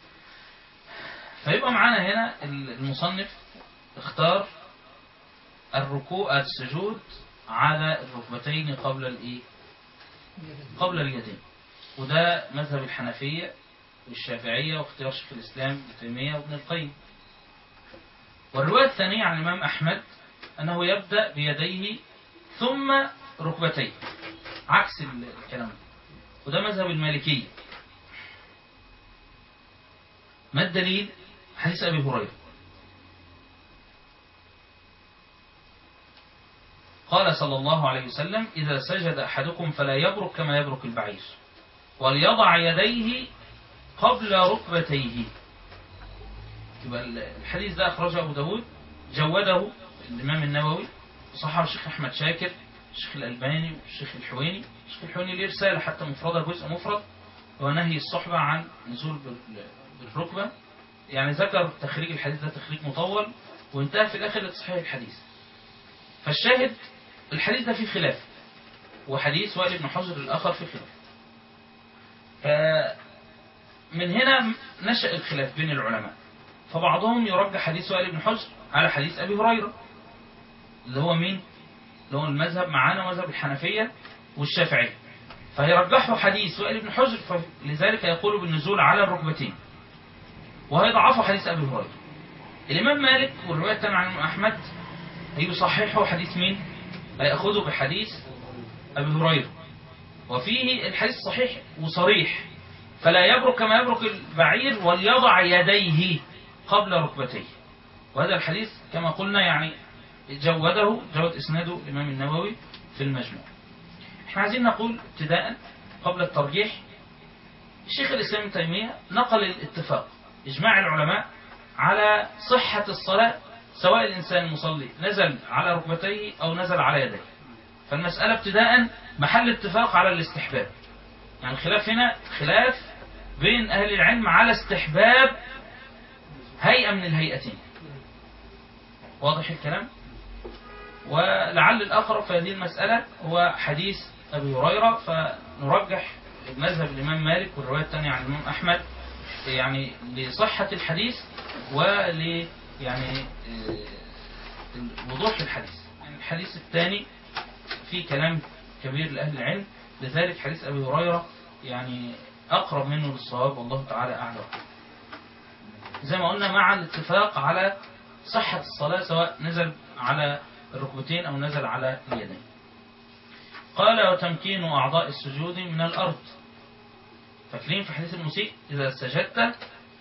فيبقى معانا هنا المصنف اختار الركوع السجود على الركبتين قبل الايه قبل اليدين، وده مذهب الحنفية والشافعية واختيار شيخ الإسلام ابن تيمية وابن القيم. والرواية الثانية عن الإمام أحمد أنه يبدأ بيديه ثم ركبتيه، عكس الكلام ده، وده مذهب المالكية. ما الدليل؟ حديث أبي هريرة قال صلى الله عليه وسلم: إذا سجد أحدكم فلا يبرك كما يبرك البعير، وليضع يديه قبل ركبتيه. يبقى الحديث ده أخرجه أبو داود، جوده الإمام النووي، وصححه الشيخ أحمد شاكر، الشيخ الألباني والشيخ الحويني. الشيخ الحويني ليه رسالة حتى مفردة، جزء مفرد، هو نهي الصحبة عن نزول بالركبة. يعني ذكر تخريج الحديث ده تخريج مطول، وانتهى في الآخر لتصحيح الحديث. فالشاهد الحديث ده فيه خلاف، وحديث وائل بن حجر الآخر فيه خلاف. من هنا نشأ الخلاف بين العلماء، فبعضهم يرجح حديث وائل بن حجر على حديث أبي هريرة، اللي هو مين؟ اللي هو المذهب معانا مذهب الحنفية والشافعية، فيرجحوا حديث وائل بن حجر، فلذلك يقول بالنزول على الركبتين، وهيضعفوا حديث أبي هريرة. الإمام مالك والرواية الثانية عن أحمد هيصححوا حديث مين؟ هيأخذوا بحديث أبي هريرة، وفيه الحديث صحيح وصريح: فلا يبرك كما يبرك البعير وليضع يديه قبل ركبتيه. وهذا الحديث كما قلنا يعني جود إسناده الإمام النووي في المجموع. احنا عايزين نقول ابتداء قبل الترجيح، الشيخ الإسلام ابن تيمية نقل الاتفاق إجماع العلماء على صحة الصلاة، سواء الإنسان المصلي نزل على ركبتيه أو نزل على يديه. فالمسألة ابتداء محل اتفاق على الاستحباب. يعني الخلاف هنا خلاف بين أهل العلم على استحباب هيئة من الهيئتين. واضح الكلام؟ ولعل الأقرب في هذه المسألة هو حديث أبي هريرة، فنرجح مذهب الإمام مالك والرواية الثانية عن الإمام أحمد، يعني لصحة الحديث ول يعني وضوح الحديث. يعني الحديث الثاني فيه كلام كبير لأهل العلم، لذلك حديث أبي هريرة يعني أقرب منه للصواب، والله تعالى أعلم. زي ما قلنا مع الاتفاق على صحة الصلاة، سواء نزل على الركبتين أو نزل على اليدين. قال: وتمكين أعضاء السجود من الأرض. فاكرين في حديث المسيء: إذا سجدت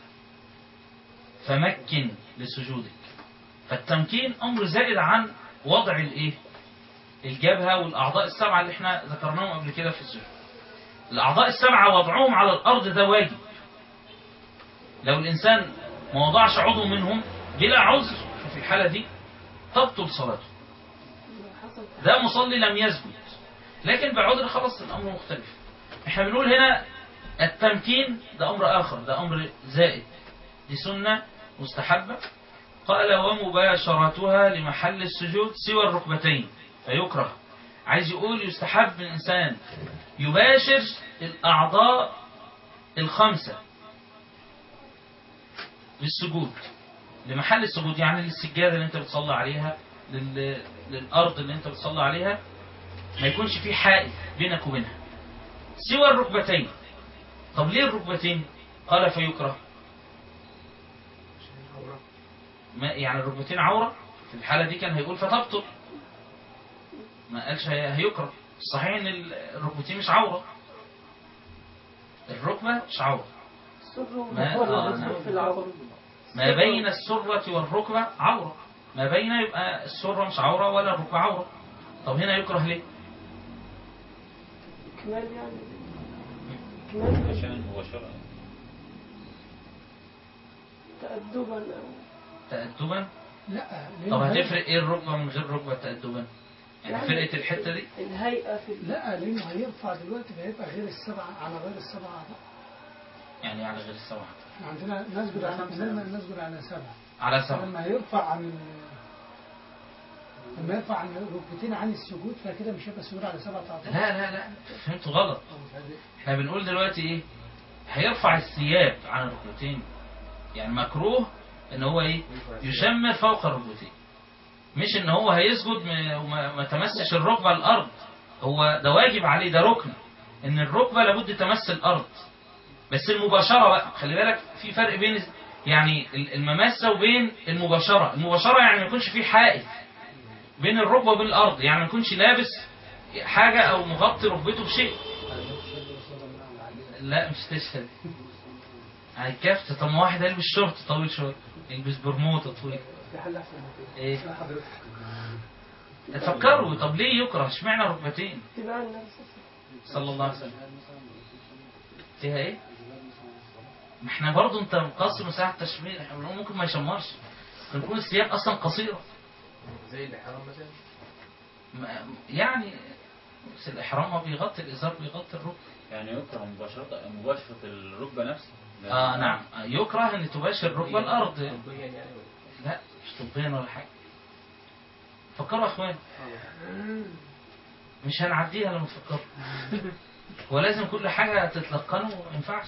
فمكن لسجودك. فالتمكين أمر زائد عن وضع الجبهة والأعضاء السبعة اللي احنا ذكرناهم قبل كده في السجود. الأعضاء السبعة وضعهم على الأرض ده واجب. لو الإنسان ما وضعش عضو منهم بلا عذر، ففي الحالة دي تبطل صلاته. ده مصلي لم يسجد، لكن بعذر خلاص الأمر مختلف. احنا بنقول هنا التمكين ده أمر آخر، ده أمر زائد، دي سنة مستحبة. قال: ومباشرتها لمحل السجود سوى الركبتين فيكره. عايز يقول يستحب الإنسان يباشر الأعضاء الخمسة للسجود، لمحل السجود، يعني للسجادة اللي انت بتصلي عليها، للأرض اللي انت بتصلي عليها، ما يكونش في حائل بينك وبينها سوى الركبتين. طب ليه الركبتين؟ قال: فيكره. يعني الركبتين عورة، في الحالة دي كان هيقول فتبطل، ما قالش هيكره. الصحيح ان الركبتين مش عورة، الركبة مش عورة. ما بين السرة والركبة عورة، ما بين، يبقى السرة مش عورة ولا الركبة عورة. طب هنا يكره ليه؟ كمال يعني كمال عشان هو شرع تأدبا. تأدبا؟ لا. طب هتفرق ايه الركبة من غير ركبة تأدبا؟ يعني فرقة الحتة دي الهيئة في لا، لانه هيرفع دلوقتي فهيبقى غير السبعه على غير السبعه اعضاء. يعني على غير السبعة، احنا عندنا نسجد على أمرنا نسجد على سبعه. على سبعة. لما يرفع عن الركبتين عن السجود فكده مش هيبقى سجود على سبعه اعضاء. لا فهمتوا غلط. احنا بنقول دلوقتي ايه؟ هيرفع الثياب عن الركبتين. يعني مكروه ان هو ايه؟ يشمر فوق الركبتين، مش ان هو هيسجد وما تمسش الركبه الارض. هو ده واجب عليه، ده ركن ان الركبه لابد تمس الارض. بس المباشره بقى خلي بالك في فرق بين يعني المماسه وبين المباشره. المباشره يعني ما يكونش في حائل بين الركبه وبين الارض، يعني ما يكونش لابس حاجه او مغطي ركبته بشيء. لا مش تشهد هيكفت. طب ما واحد يلبس شورت طويل شويه، يلبس برموده طويل، ايه تفكروا؟ طب ليه يكره؟ اشمعنى ركبتين؟ اتباع النبي صلى الله عليه وسلم. فيها ايه؟ ما احنا برضه انت مقصر مساحه تشمير، احنا بنقول ممكن ما يشمرش، ممكن يكون الثياب اصلا قصيره زي الإحرام مثلا. يعني بس الاحرام ما بيغطي الازار، بيغطي الركبه. يعني يكره مباشرة الركبة نفسها. نعم، يكره ان تباشر الركبه الارض. طبيا يعني. لا مش طبيا ولا حاجه. فكروا يا اخوان، مش هنعديها لما تفكروا. هو لازم كل حاجه تتلقنوا، ما ينفعش.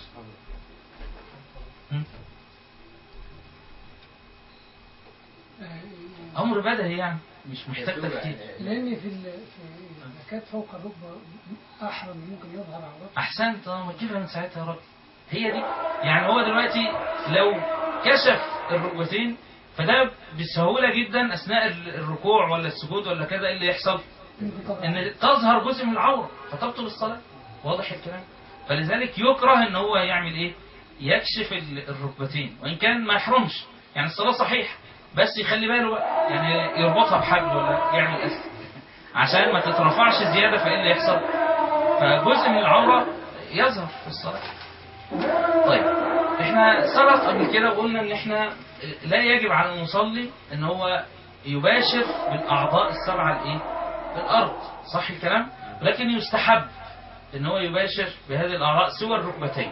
امر بدهي يعني مش محتاج تفكير. لان في كانت فوق الركبه احرم ممكن يظهر على الركبه. احسنت، ما تجيبها من ساعتها يا راجل. هي دي يعني. هو دلوقتي لو كشف الركبتين فده بسهوله جدا اثناء الركوع ولا السجود ولا كذا، ايه اللي يحصل؟ ان تظهر جزء من العوره فتبطل الصلاه. واضح الكلام؟ فلذلك يكره ان هو يعمل ايه؟ يكشف الركبتين، وان كان ما يحرمش يعني الصلاه صحيحه، بس يخلي باله بقى يعني يربطها بحبل ولا يعمل اسد عشان ما تترفعش زياده. فايه اللي يحصل؟ فجزء من العوره يظهر في الصلاه. طيب احنا سبق قبل كده وقلنا ان احنا لا يجب على المصلي ان هو يباشر بالاعضاء السبعه الايه؟ الارض، صح الكلام؟ لكن يستحب ان هو يباشر بهذه الاعضاء سوى الركبتين،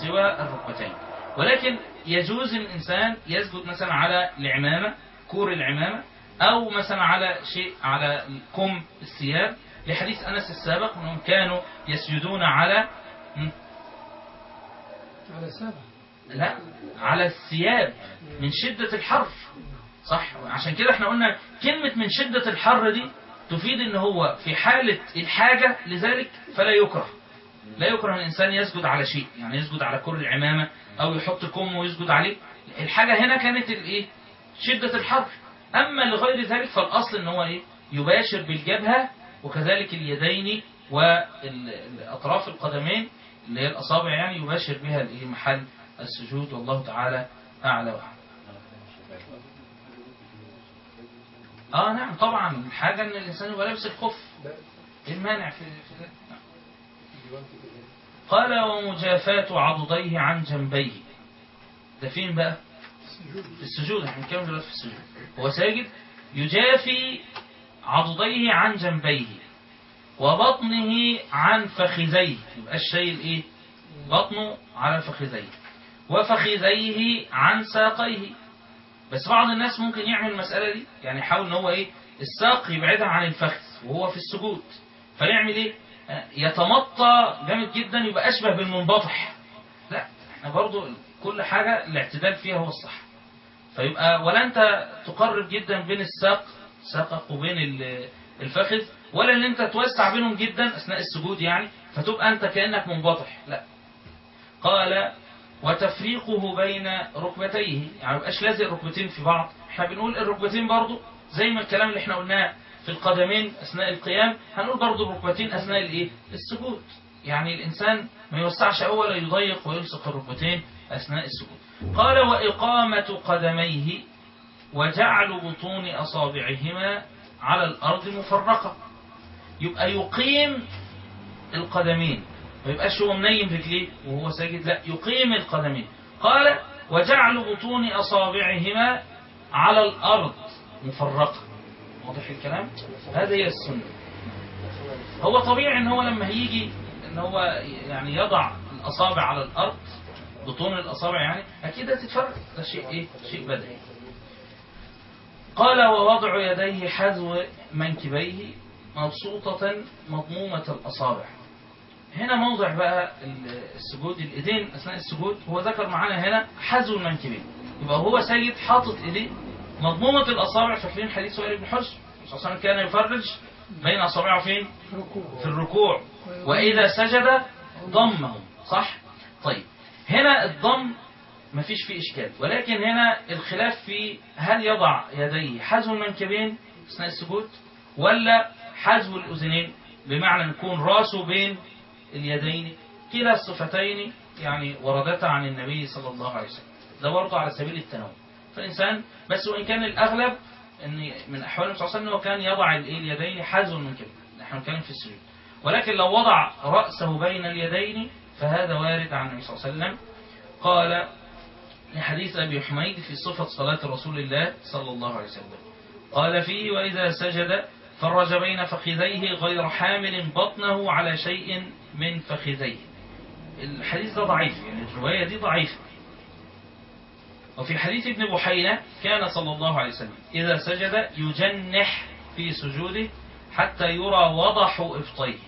ولكن يجوز الانسان يسجد مثلا على العمامه، كور العمامه، او مثلا على شيء على كم الثياب، لحديث انس السابق انهم كانوا يسجدون على لا على الثياب من شدة الحر، صح؟ عشان كده احنا قلنا كلمة من شدة الحر دي تفيد ان هو في حالة الحاجة لذلك فلا يكره. لا يكره الانسان يسجد على شيء، يعني يسجد على كل العمامة او يحط كمه ويسجد عليه. الحاجة هنا كانت الايه؟ شدة الحر. اما لغير ذلك فالاصل ان هو ايه؟ يباشر بالجبهة، وكذلك اليدين والاطراف القدمين اللي هي الاصابع، يعني يباشر بها الايه؟ محل السجود. والله تعالى اعلى واعلم. نعم طبعا الحاجة ان الانسان يبقى لابس الخف، ايه المانع في ذلك؟ قال ومجافاة عضديه عن جنبيه. ده فين بقى؟ في السجود. احنا بنتكلم دلوقتي في السجود. هو ساجد يجافي عضديه عن جنبيه وبطنه عن فخذيه. يبقى الشيء ايه؟ بطنه على فخذيه وفخذيه عن ساقيه. بس بعض الناس ممكن يعمل المسألة دي، يعني يحاول ان هو ايه؟ الساق يبعدها عن الفخذ وهو في السجود، فيعمل ايه؟ يتمطى جامد جدا يبقى اشبه بالمنبطح. لا، احنا برضو كل حاجة الاعتدال فيها هو الصح. فيبقى ولا انت تقرب جدا بين ساقك وبين الفخذ، ولا ان انت توسع بينهم جدا اثناء السجود يعني فتبقى انت كأنك منبطح. لا. قال وتفريقه بين ركبتيه، يعني ما يبقاش لازق ركبتين في بعض. احنا بنقول الركبتين برضو زي ما الكلام اللي احنا قلناه في القدمين اثناء القيام، هنقول برضو الركبتين اثناء الايه؟ السجود. يعني الانسان ما يوسعش ولا يضيق ويلصق الركبتين اثناء السجود. قال واقامة قدميه وجعل بطون اصابعهما على الارض مفرقة. يبقى يقيم القدمين، ما يبقاش هو منيم رجليه وهو ساجد، لا يقيم القدمين. قال وجعل بطون أصابعهما على الأرض مفرقة. واضح الكلام؟ هذه هي السنة. هو طبيعي ان هو لما هيجي ان هو يعني يضع الاصابع على الارض، بطون الاصابع يعني اكيد هتتفرق، ده شيء ايه؟ شيء بديهي. قال ووضع يديه حذو منكبيه مبسوطة مضمومة الأصابع. هنا موضع بقى السجود، الإيدين أثناء السجود. هو ذكر معانا هنا حذو المنكبين، يبقى هو سيد حاطط إيديه مضمومة الأصابع. فاكرين حديث وائل بن حجر صلى الله عليه وسلم كان يفرج بين أصابعه فين؟ في الركوع، وإذا سجد ضمهم، صح؟ طيب هنا الضم مفيش فيه إشكال، ولكن هنا الخلاف في هل يضع يديه حذو المنكبين أثناء السجود ولا حذو الأذنين، بمعنى أن يكون راسه بين اليدين. كلا الصفتين يعني وردتا عن النبي صلى الله عليه وسلم، ده برضه على سبيل التناول. فالإنسان بس وإن كان الأغلب أن من أحوال النبي صلى الله عليه وسلم أنه كان يضع اليدين حذو المنكبين، نحن نتكلم في السجود. ولكن لو وضع رأسه بين اليدين فهذا وارد عن النبي صلى الله عليه وسلم. قال لحديث أبي حميد في صفة صلاة رسول الله صلى الله عليه وسلم، قال فيه وإذا سجد فرج بين فخذيه غير حامل بطنه على شيء من فخذيه. الحديث ده ضعيف، يعني الرواية دي ضعيفة. وفي حديث ابن بحينة كان صلى الله عليه وسلم إذا سجد يجنح في سجوده حتى يرى وضح إبطيه.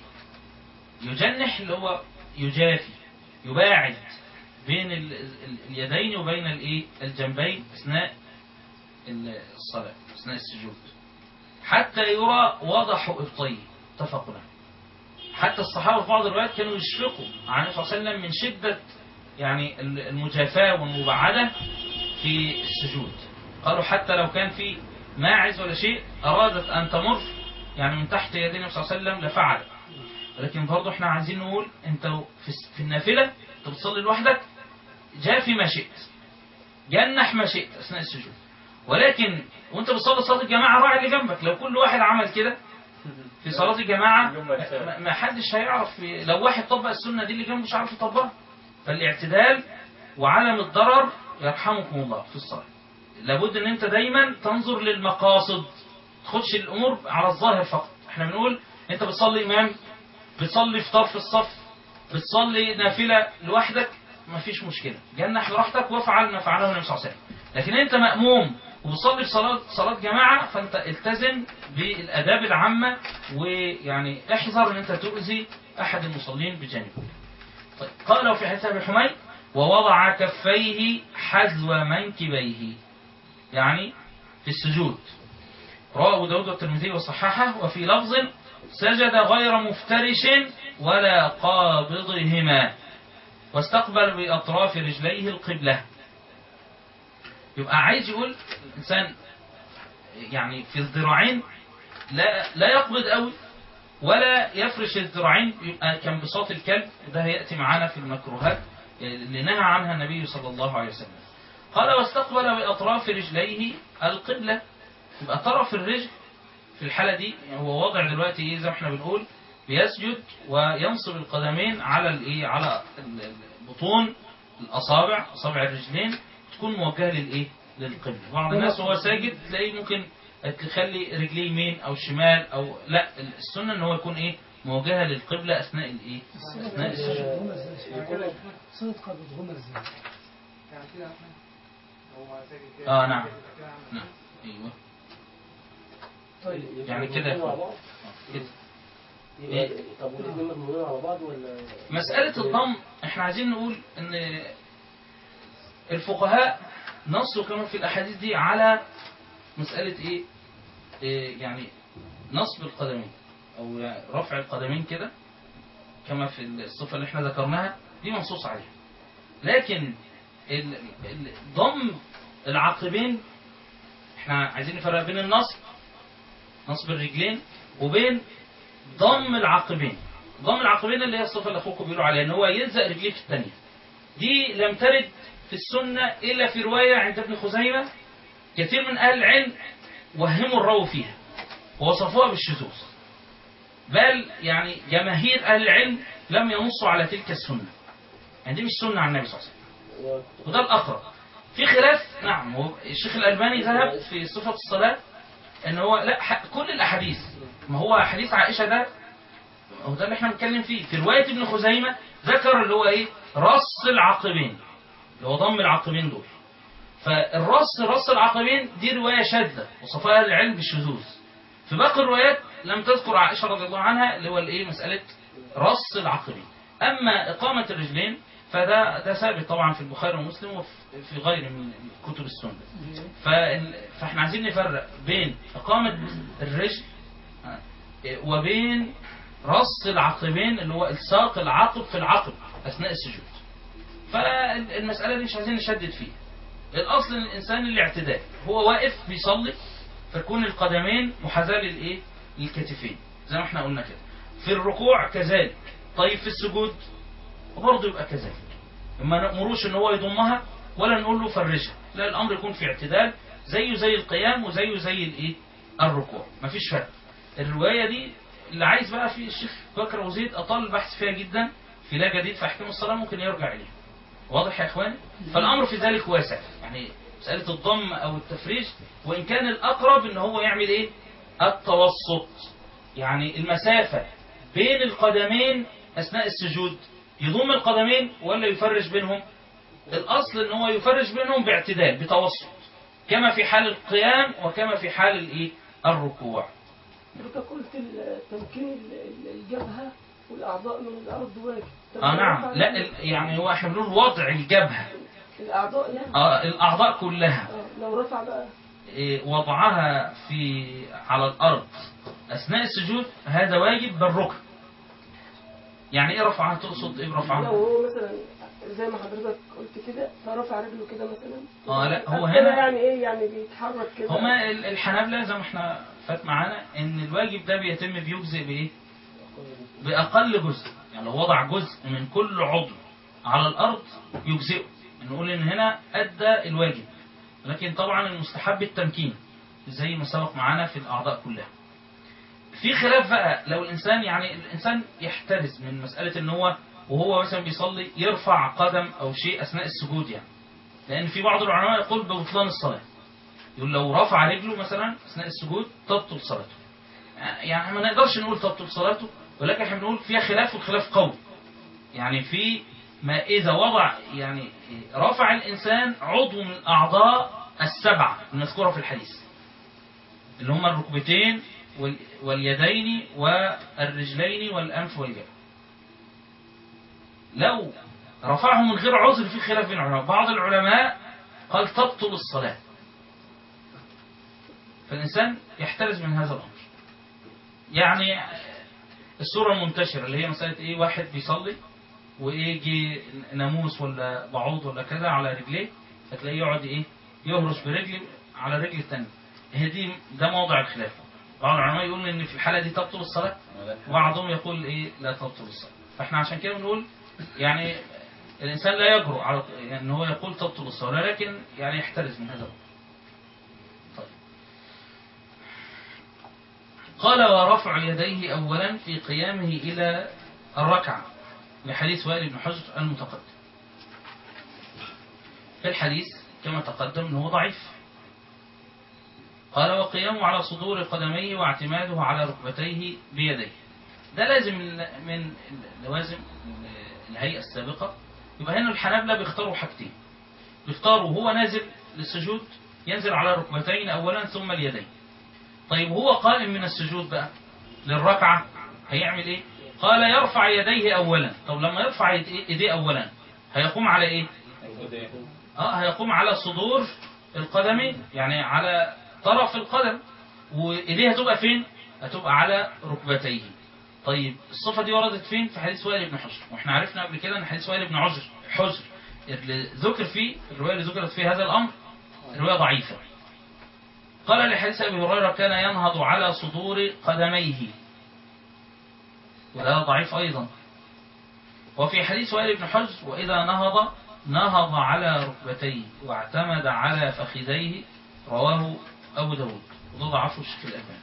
يجنح اللي هو يجافي، يباعد بين اليدين وبين الجنبين أثناء الصلاة، أثناء السجود، حتى يرى وضح إبطيه. اتفقنا. حتى الصحابة في بعض الروايات كانوا يشفقوا عن النبي صلى الله عليه وسلم من شدة يعني المجافاة والمباعدة في السجود. قالوا حتى لو كان في ماعز ولا شيء أرادت أن تمر يعني من تحت يدي النبي صلى الله عليه وسلم لفعل. لكن برضه احنا عايزين نقول انت في النافلة انت بتصلي لوحدك، جافي ما شئت، جنح ما شئت أثناء السجود. ولكن وانت بتصلي صلاة الجماعة راعي اللي جنبك. لو كل واحد عمل كده في صلاة الجماعة ما حدش هيعرف. لو واحد طبق السنة دي اللي جنبه مش عارف يطبقها. فالاعتدال وعدم الضرر يرحمكم الله في الصلاة. لابد ان انت دايما تنظر للمقاصد، تاخدش الامور على الظاهر فقط. احنا بنقول انت بتصلي امام، بتصلي في طرف الصف، بتصلي نافلة لوحدك، ما فيش مشكلة، جنح براحتك وافعل ما فعله النبي صلى الله عليه وسلم. لكن انت مأموم وبتصلي في صلاة جماعة فانت التزم بالآداب العامة، ويعني احذر ان انت تؤذي احد المصلين بجانبك. طيب قال في حديث ابي حميد ووضع كفيه حذو منكبيه، يعني في السجود. رواه أبو داود والترمذي وصححه. وفي لفظ سجد غير مفترش ولا قابضهما واستقبل بأطراف رجليه القبلة. يبقى عايز يقول الإنسان يعني في الذراعين لا يقبض قوي ولا يفرش الذراعين، يبقى كان بساط الكلب، وده هيأتي معانا في المكروهات اللي نهى عنها النبي صلى الله عليه وسلم. قال واستقبل بأطراف رجليه القبلة. يبقى طرف الرجل في الحالة دي هو واضع دلوقتي زي ما احنا بنقول بيسجد وينصب القدمين على على بطون الأصابع، أصابع الرجلين تكون موجهة للقبلة. بعض الناس وهو ساجد تلاقيه ممكن تخلي رجليه يمين أو شمال أو لا، السنة ان هو يكون موجهة للقبلة أثناء أثناء السجود. صدق بتغمى ازاي؟ يعني كده هو ساجد كده. نعم ايوه. طيب يعني كده طب والاثنين مضمونين على بعض ولا؟ مسألة الضم احنا عايزين نقول ان الفقهاء نصوا كمان في الاحاديث دي على مسألة يعني نصب القدمين او يعني رفع القدمين كده كما في الصفة اللي احنا ذكرناها دي منصوص عليها. لكن ضم العقبين احنا عايزين نفرق بين نصب الرجلين وبين ضم العقبين. ضم العقبين اللي هي الصفة اللي اخوكم بيقولوا عليها ان هو يلزق رجليه في الثانية، دي لم ترد في السنة الا في رواية عند ابن خزيمة. كثير من اهل العلم وهموا الراوي فيها ووصفوها بالشذوذ، بل يعني جماهير اهل العلم لم ينصوا على تلك السنة، يعني دي مش سنة عن النبي صلى الله عليه وسلم، وده الأقرب. في خلاف نعم، الشيخ الألباني ذهب في صفة الصلاة ان هو لا كل الاحاديث، ما هو حديث عائشه ده هو ده اللي احنا بنتكلم فيه. في روايه ابن خزيمه ذكر اللي هو ايه رص العقبين، اللي هو ضم العقبين دول. رص العقبين دي روايه شاذه وصفها العلم بالشذوذ. في باقي الروايات لم تذكر عائشه رضي الله عنها اللي هو الايه مساله رص العقبين. اما اقامه الرجلين فده ثابت طبعا في البخاري ومسلم وفي غير من كتب السنه. فاحنا عايزين نفرق بين اقامه الرجل وبين رص العقبين اللي هو الصاق العقب في العقب اثناء السجود. فالمساله دي مش عايزين نشدد فيها. الاصل ان الانسان الاعتدال، هو واقف بيصلي فتكون القدمين محاذاه للايه للكتفين زي ما احنا قلنا كده. في الركوع كذلك. طيب في السجود برضه يبقى كذلك. ما نأمروش ان هو يضمها ولا نقول له فرجها، لا الامر يكون في اعتدال زيه زي القيام وزيه زي الايه الركوع، مفيش فرق. الروايه دي اللي عايز بقى في الشيخ بكر وزيد اطال البحث فيها جدا في لا جديد في احكام الصلاه ممكن يرجع اليها. واضح يا اخواني؟ فالامر في ذلك واسع، يعني مساله الضم او التفريج وان كان الاقرب ان هو يعمل ايه التوسط، يعني المسافه بين القدمين اثناء السجود يضم القدمين ولا يفرج بينهم. الاصل ان هو يفرج بينهم باعتدال بتوسط كما في حال القيام وكما في حال الايه الركوع. حضرتك قلت تمكين الجبهه والاعضاء من الارض واجب. نعم، لا يعني هو احنا بنقول وضع الجبهه الاعضاء يعني الاعضاء كلها لو رفع بقى وضعها على الارض اثناء السجود هذا واجب بالركن. يعني ايه رفعها؟ تقصد ايه برفعها؟ لو هو مثلا زي ما حضرتك قلت كده فرفع رجله كده مثلا لا هو هنا يعني ايه يعني بيتحرك كده. هما الحنابلة زي ما احنا فات معانا ان الواجب ده بيتم بيجزئ بايه؟ باقل جزء. يعني لو وضع جزء من كل عضو على الارض يجزئه، نقول ان هنا ادى الواجب. لكن طبعا المستحب التمكين زي ما سبق معانا في الاعضاء كلها. في خلاف بقى لو الانسان يحترز من مساله ان هو وهو مثلا بيصلي يرفع قدم او شيء اثناء السجود، يعني لان في بعض العلماء يقول ببطلان الصلاه، يقول لو رفع رجله مثلا اثناء السجود تبطل صلاته. يعني ما نقدرش نقول تبطل صلاته، ولكن احنا بنقول فيها خلاف والخلاف قوي. يعني في ما اذا وضع يعني رفع الانسان عضو من الاعضاء السبعه المذكوره في الحديث اللي هم الركبتين واليدين والرجلين والانف والجبهه، لو رفعه من غير عذر في خلاف بين العلماء. بعض العلماء قال تبطل الصلاة. فالإنسان يحترز من هذا الأمر. يعني الصورة المنتشرة اللي هي مسألة إيه واحد بيصلي ويجي ناموس ولا بعوض ولا كذا على رجليه فتلاقيه يقعد إيه يهرش برجل على الرجل الثانية. ده موضع الخلاف. بعض العلماء يقول إن في الحالة دي تبطل الصلاة، وبعضهم يقول إيه لا تبطل الصلاة. فإحنا عشان كده بنقول يعني الإنسان لا يجرؤ على يعني إن هو يقول تبطل الصلاة، لكن يعني يحترز من هذا الأمر. طيب. قال ورفع يديه أولا في قيامه إلى الركعة لحديث وائل بن حجر المتقدم. في الحديث كما تقدم أنه ضعيف. قال وقيامه على صدور قدميه واعتماده على ركبتيه بيديه. ده لازم من لوازم الهيئة السابقة. يبقى هنا الحنابلة بيختاروا حاجتين، بيختاروا هو نازل للسجود ينزل على ركبتين أولا ثم اليدين. طيب هو قائم من السجود بقى للركعة هيعمل ايه؟ قال يرفع يديه أولا. طب لما يرفع يديه أولا هيقوم على ايه؟ هيقوم على صدور القدمين، يعني على طرف القدم، وإيديه هتبقى فين؟ هتبقى على ركبتيه. طيب الصفة دي وردت فين؟ في حديث وائل بن حجر، واحنا عرفنا قبل كده ان حديث وائل بن حجر اللي ذكر فيه الرواية اللي ذكرت فيه هذا الأمر الرواية ضعيفة. قال لحديث أبي هريرة كان ينهض على صدور قدميه، وهذا ضعيف أيضا. وفي حديث وائل بن حجر وإذا نهض على ركبتيه واعتمد على فخذيه، رواه أبو داود، وده ضعفه الشيخ الألباني.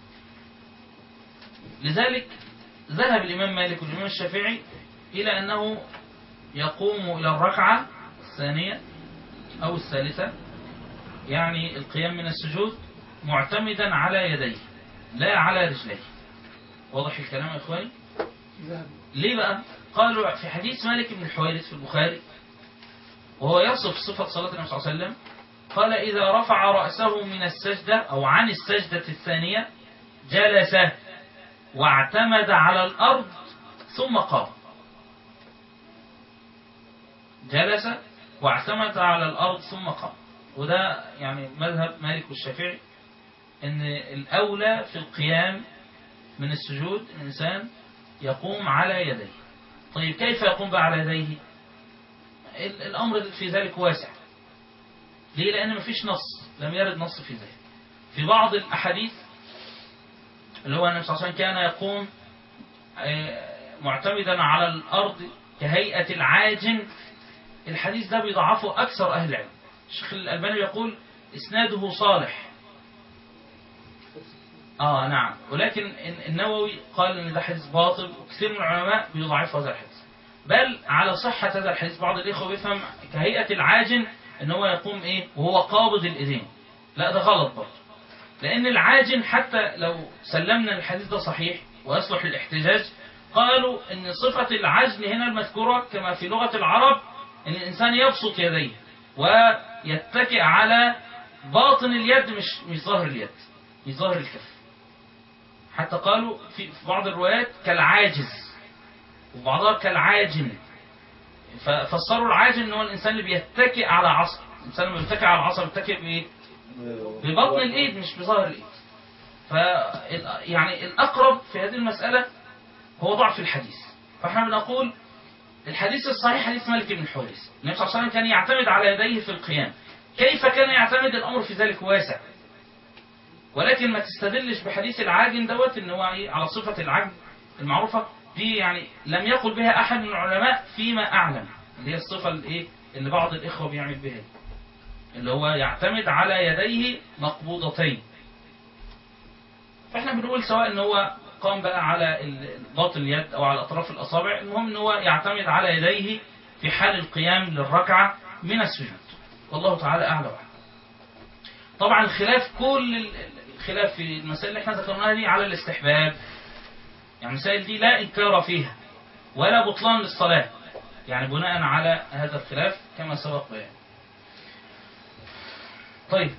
لذلك ذهب الإمام مالك والإمام الشافعي إلى أنه يقوم إلى الركعة الثانية أو الثالثة، يعني القيام من السجود معتمدا على يديه لا على رجليه. واضح الكلام يا إخواني؟ ليه بقى؟ قالوا في حديث مالك بن الحويرث في البخاري وهو يصف صفة صلاة النبي صلى الله عليه وسلم، قال إذا رفع رأسه من السجدة أو عن السجدة الثانية جلس واعتمد على الأرض ثم قام. جلس واعتمد على الأرض ثم قام. وده يعني مذهب مالك والشافعي أن الأولى في القيام من السجود الإنسان يقوم على يديه. طيب كيف يقوم بقى على يديه؟ الأمر في ذلك واسع. ليه؟ لأن مفيش نص، لم يرد نص في ذلك. في بعض الأحاديث اللي هو النبي صلى الله عليه وسلم كان يقوم معتمدا على الأرض كهيئة العاجن، الحديث ده بيضعفه أكثر أهل العلم. الشيخ الألباني يقول إسناده صالح. نعم، ولكن النووي قال إن ده حديث باطل، وكثير من العلماء بيضعفوا هذا الحديث. بل على صحة هذا الحديث بعض الإخوة بيفهم كهيئة العاجن إن هو يقوم إيه وهو قابض الإيدين. لا، ده غلط برضه، لأن العاجن حتى لو سلمنا الحديث ده صحيح ويصلح للاحتجاج، قالوا إن صفة العجن هنا المذكورة كما في لغة العرب إن الإنسان يبسط يديه ويتكئ على باطن اليد، مش ظاهر اليد، مش ظاهر الكف. حتى قالوا في بعض الروايات كالعاجز وبعضها كالعاجن، ففسروا العاجن ان هو الانسان اللي بيتكئ على عصا. الانسان لما بيتكئ على العصا بيتكئ بايه؟ ببطن الايد مش بظاهر الايد. يعني الاقرب في هذه المساله هو ضعف الحديث. فاحنا بنقول الحديث الصحيح حديث مالك بن الحويرث، النبي صلى الله عليه وسلم كان يعتمد على يديه في القيام. كيف كان يعتمد؟ الامر في ذلك واسع، ولكن ما تستدلش بحديث العاجن دوت ان هو على صفه العجن المعروفه دي، يعني لم يقل بها احد من العلماء فيما اعلم، اللي هي الصفه اللي بعض الاخوه بيعمل بها، اللي هو يعتمد على يديه مقبوضتين. فاحنا بنقول سواء ان هو قام بقى على باطن اليد او على اطراف الاصابع، المهم ان هو يعتمد على يديه في حال القيام للركعه من السجود. والله تعالى اعلم. طبعا كل الخلاف في المسائل اللي احنا ذكرناها دي على الاستحباب، يعني المسائل دي لا انكار فيها ولا بطلان للصلاه، يعني بناء على هذا الخلاف كما سبق بيان. طيب،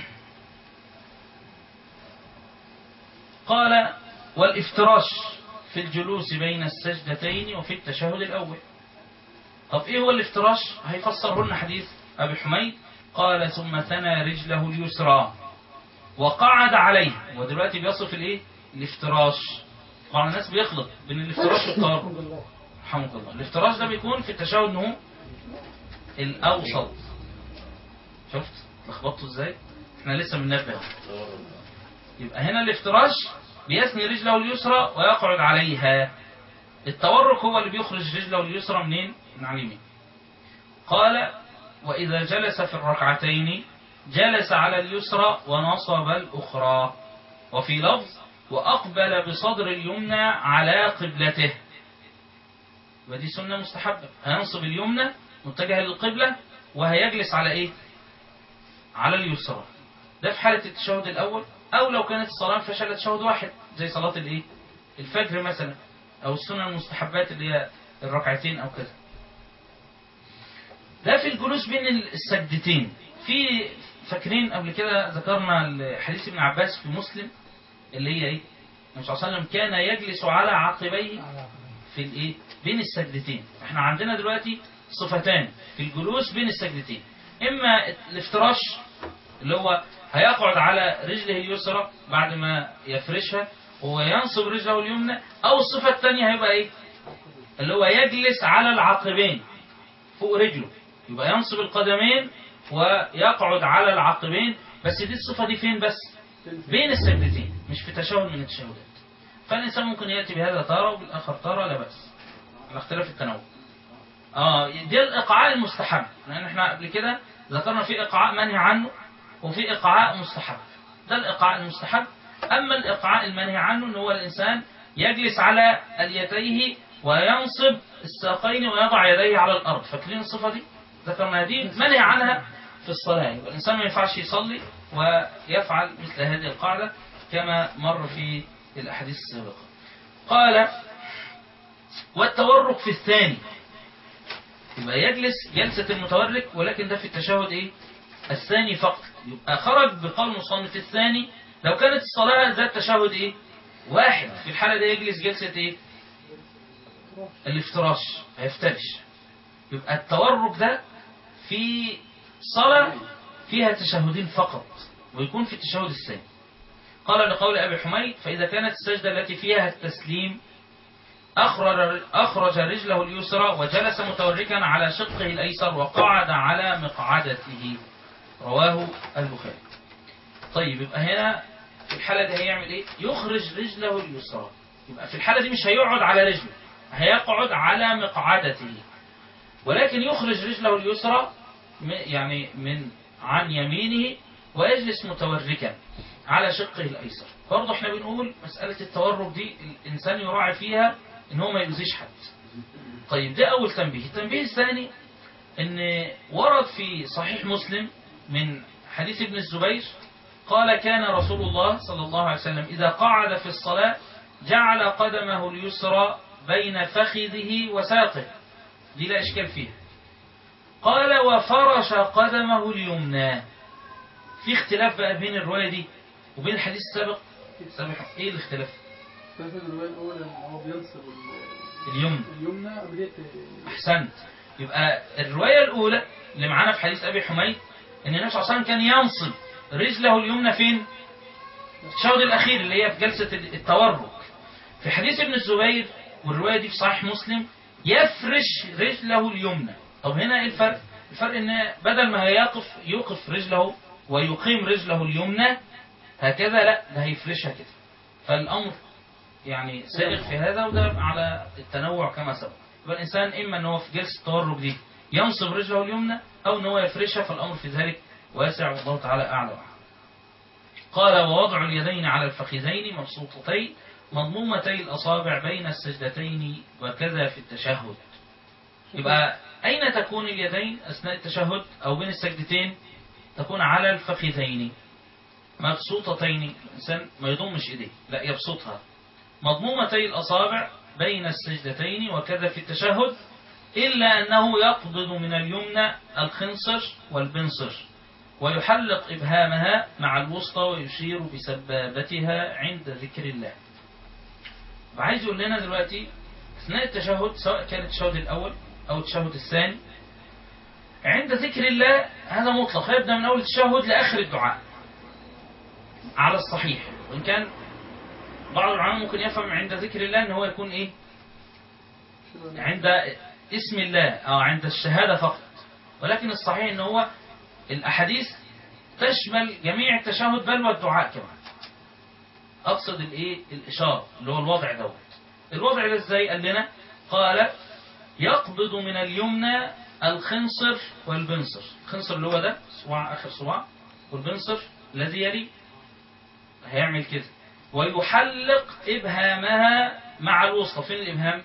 قال والافتراش في الجلوس بين السجدتين وفي التشهد الأول. طب إيه هو الافتراش؟ هيفسره لنا حديث أبي حميد، قال ثم ثنى رجله اليسرى وقعد عليه. ودلوقتي بيصف الافتراش. بعض الناس بيخلط بين الافتراش والتورك. رحمك الله. الافتراش ده بيكون في التشهد انه الأوسط. شفت لخبطته ازاي؟ احنا لسه بننبه. يبقى هنا الافتراش بيثني رجله اليسرى ويقعد عليها. التورك هو اللي بيخرج رجله اليسرى منين؟ من على اليمين. قال وإذا جلس في الركعتين جلس على اليسرى ونصب الأخرى. وفي لفظ وأقبل بصدر اليمنى على قبلته. ودي سنة مستحبة، هينصب اليمنى متجهة للقبلة وهيجلس على إيه؟ على اليسرى. ده في حالة التشهد الأول، أو لو كانت الصلاة فشلت تشهد واحد زي صلاة الفجر مثلا، أو السنة المستحبات اللي هي الركعتين أو كذا. ده في الجلوس بين السجدتين. في فاكرين قبل كده ذكرنا حديث ابن عباس في مسلم اللي هي النبي صلى الله عليه وسلم كان يجلس على عقبيه في بين السجدتين. احنا عندنا دلوقتي صفتان في الجلوس بين السجدتين، اما الافتراش اللي هو هيقعد على رجله اليسرى بعد ما يفرشها وينصب رجله اليمنى، او الصفة الثانية هيبقى اللي هو يجلس على العقبين فوق رجله، يبقى ينصب القدمين ويقعد على العقبين. بس دي الصفة دي فين؟ بس بين السجدتين، مش في تشهد من التشهدات. فالإنسان ممكن يأتي بهذا تارة وبالآخر تارة، لا بأس على اختلاف التنوع. دي الإقعاء المستحب، لأن احنا قبل كده ذكرنا في إقعاء منهي عنه وفي إقعاء مستحب. ده الإقعاء المستحب. أما الإقعاء المنهي عنه إن هو الإنسان يجلس على اليتيه وينصب الساقين ويضع يديه على الأرض. فاكرين الصفة دي؟ ذكرنا دي منهي عنها في الصلاة. يبقى الإنسان ما ينفعش يصلي ويفعل مثل هذه القاعدة كما مر في الأحاديث السابقة. قال والتورك في الثاني، يبقى يجلس جلسة المتورك ولكن ده في التشهد إيه؟ الثاني فقط. يبقى خرج بقول المصنف الثاني. لو كانت الصلاة ذات تشهد إيه؟ واحد، في الحالة دي يجلس جلسة إيه؟ الافتراش، هيفترش. يبقى التورك ده في صلاة فيها تشهدين فقط، ويكون في التشهد الثاني. قال لقول أبي حميد فإذا كانت السجدة التي فيها التسليم أخرج رجله اليسرى وجلس متوركا على شقه الأيسر وقعد على مقعدته، رواه البخاري. طيب يبقى هنا في الحالة دي هيعمل إيه؟ يخرج رجله اليسرى. يبقى في الحالة دي مش هيقعد على رجله، هيقعد على مقعدته، ولكن يخرج رجله اليسرى يعني من عن يمينه ويجلس متوركا على شقه الأيسر. برضه احنا بنقول مسألة التورك دي الإنسان يراعي فيها إن هو ما يؤذيش حد. طيب ده أول تنبيه. التنبيه الثاني إن ورد في صحيح مسلم من حديث ابن الزبير قال كان رسول الله صلى الله عليه وسلم إذا قعد في الصلاة جعل قدمه اليسرى بين فخذه وساقه، دي لا إشكال فيها. قال وفرش قدمه اليمنى. في اختلاف بقى بين الرواية دي وبين الحديث السابق. ايه الاختلاف؟ مثلا الرواية الأولى إن هو بينصب اليمنى قبلية. أحسنت. يبقى الرواية الأولى اللي معانا في حديث أبي حميد إن النبي صلى الله عليه وسلم كان ينصب رجله اليمنى فين؟ التشهد الأخير اللي هي في جلسة التورك. في حديث ابن الزبير والرواية دي في صحيح مسلم يفرش رجله اليمنى. طب هنا ايه الفرق؟ الفرق ان بدل ما يوقف رجله ويقيم رجله اليمنى هكذا، لا ده هيفرشها كده. فالامر يعني سائغ في هذا، وده على التنوع كما سبق. يبقى الانسان اما ان هو في جلسه التورك دي ينصب رجله اليمنى او ان هو يفرشها، فالامر في ذلك واسع والله تعالى اعلى وأعلم. قال ووضع اليدين على الفخذين مبسوطتين مضمومتي الأصابع بين السجدتين وكذا في التشهد. يبقى أين تكون اليدين أثناء التشهد أو بين السجدتين؟ تكون على الفخذين مبسوطتين. الإنسان ما يضمش إيديه، لا يبسطها. مضمومتي الأصابع بين السجدتين وكذا في التشهد، إلا أنه يقبض من اليمنى الخنصر والبنصر ويحلق إبهامها مع الوسطى ويشير بسبابتها عند ذكر الله. وعايز يقول لنا دلوقتي أثناء التشهد سواء كان التشهد الأول أو التشهد الثاني عند ذكر الله هذا مطلق، يبدأ من أول التشهد لآخر الدعاء على الصحيح. وإن كان بعض العلماء ممكن يفهم عند ذكر الله أن هو يكون إيه؟ عند اسم الله أو عند الشهادة فقط، ولكن الصحيح أن هو الأحاديث تشمل جميع التشهد بل والدعاء كمان. أقصد الإيه؟ الإشارة اللي هو الوضع دوت. الوضع ده إزاي؟ قال لنا قال يقبض من اليمنى الخنصر والبنصر. الخنصر اللي هو ده صباع آخر صباع، والبنصر الذي يلي هيعمل كده. ويحلق إبهامها مع الوسطى. فين الإبهام؟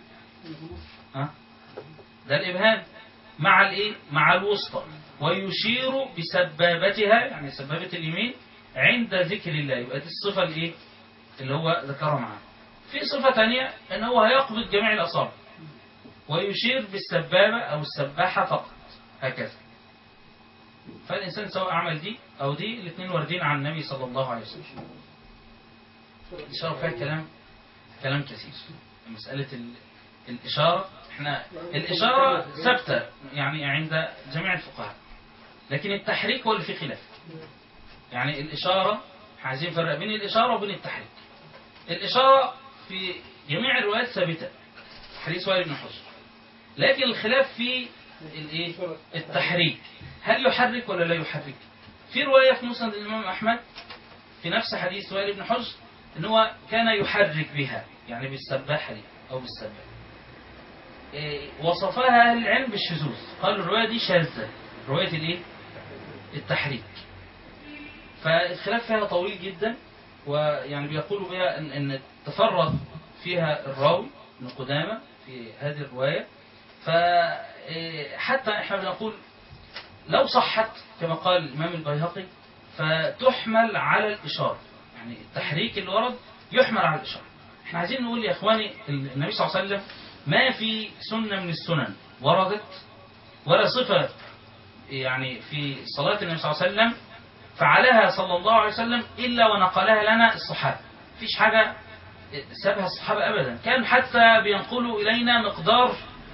ده الإبهام مع الإيه؟ مع الوسطى. ويشير بسبابتها يعني سبابة اليمين عند ذكر الله. يبقى دي الصفة الإيه؟ اللي هو ذكرها معانا. في صفة تانية ان هو هيقبض جميع الأصابع ويشير بالسبابة أو السباحة فقط هكذا. فالإنسان سواء عمل دي أو دي الاثنين واردين عن النبي صلى الله عليه وسلم. الإشارة فيها كلام كثير. مسألة الإشارة احنا الإشارة ثابتة يعني عند جميع الفقهاء، لكن التحريك هو اللي فيه خلاف. يعني الإشارة عايزين نفرق بين الإشارة وبين التحريك. الإشارة في جميع الروايات ثابتة، حديث وائل بن حجر، لكن الخلاف في التحريك، هل يحرك ولا لا يحرك؟ في رواية في مسند الإمام أحمد في نفس حديث وائل بن حجر إن هو كان يحرك بها يعني بالسباحة دي أو بالسباحة. وصفها أهل العلم بالشذوذ، قالوا الرواية دي شاذة، رواية التحريك. فالخلاف فيها طويل جدا، ويعني بيقولوا بها ان تفرد فيها الراوي ابن قدامة في هذه الرواية. فحتى احنا بنقول لو صحت كما قال الإمام البيهقي فتحمل على الإشارة، يعني التحريك اللي ورد يحمل على الإشارة. احنا عايزين نقول يا إخواني النبي صلى الله عليه وسلم ما في سنة من السنن وردت ولا صفة يعني في صلاة النبي صلى الله عليه وسلم فعلها صلى الله عليه وسلم إلا ونقلها لنا الصحابة. مفيش حاجة سابها الصحابة أبدا. كان حتى بينقلوا إلينا مقدار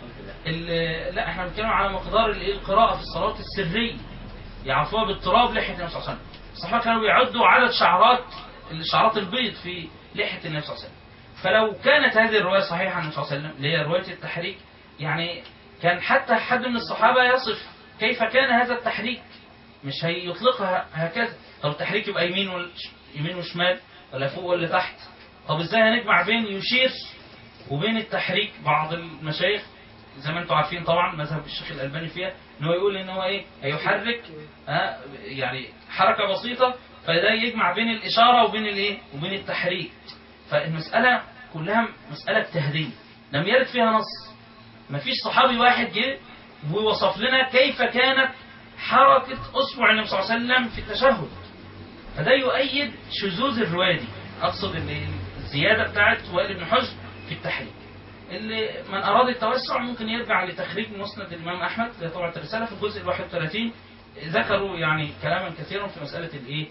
لا احنا بنتكلم على مقدار القراءة في الصلاة السرية، يعرفوها بالتراب لحية النبي صلى الله عليه وسلم. الصحابة كانوا بيعدوا عدد شعرات البيض في لحية النبي صلى الله عليه وسلم. فلو كانت هذه الرواية صحيحة عن النبي صلى الله عليه وسلم اللي هي رواية التحريك، يعني كان حتى حد من الصحابة يصف كيف كان هذا التحريك، مش هيطلقها هكذا. طب التحريك يبقى يمين وشمال ولا فوق ولا تحت؟ طب ازاي هنجمع بين يشير وبين التحريك؟ بعض المشايخ زي ما انتم عارفين طبعا مذهب الشيخ الألباني فيها ان هو يقول ان هو هيحرك يعني حركة بسيطة، فده يجمع بين الإشارة وبين التحريك. فالمسألة كلها مسألة تهديد لم يرد فيها نص. ما فيش صحابي واحد جه ووصف لنا كيف كانت حركة أصبع النبي صلى الله عليه وسلم في التشهد. فده يؤيد شذوذ الرواية دي، أقصد الزيادة بتاعت وائل بن حجر في التحريك. اللي من أراد التوسع ممكن يرجع لتخريج مسند الإمام أحمد لطبعة الرسالة في الجزء 31. ذكروا يعني كلاما كثيرا في مسألة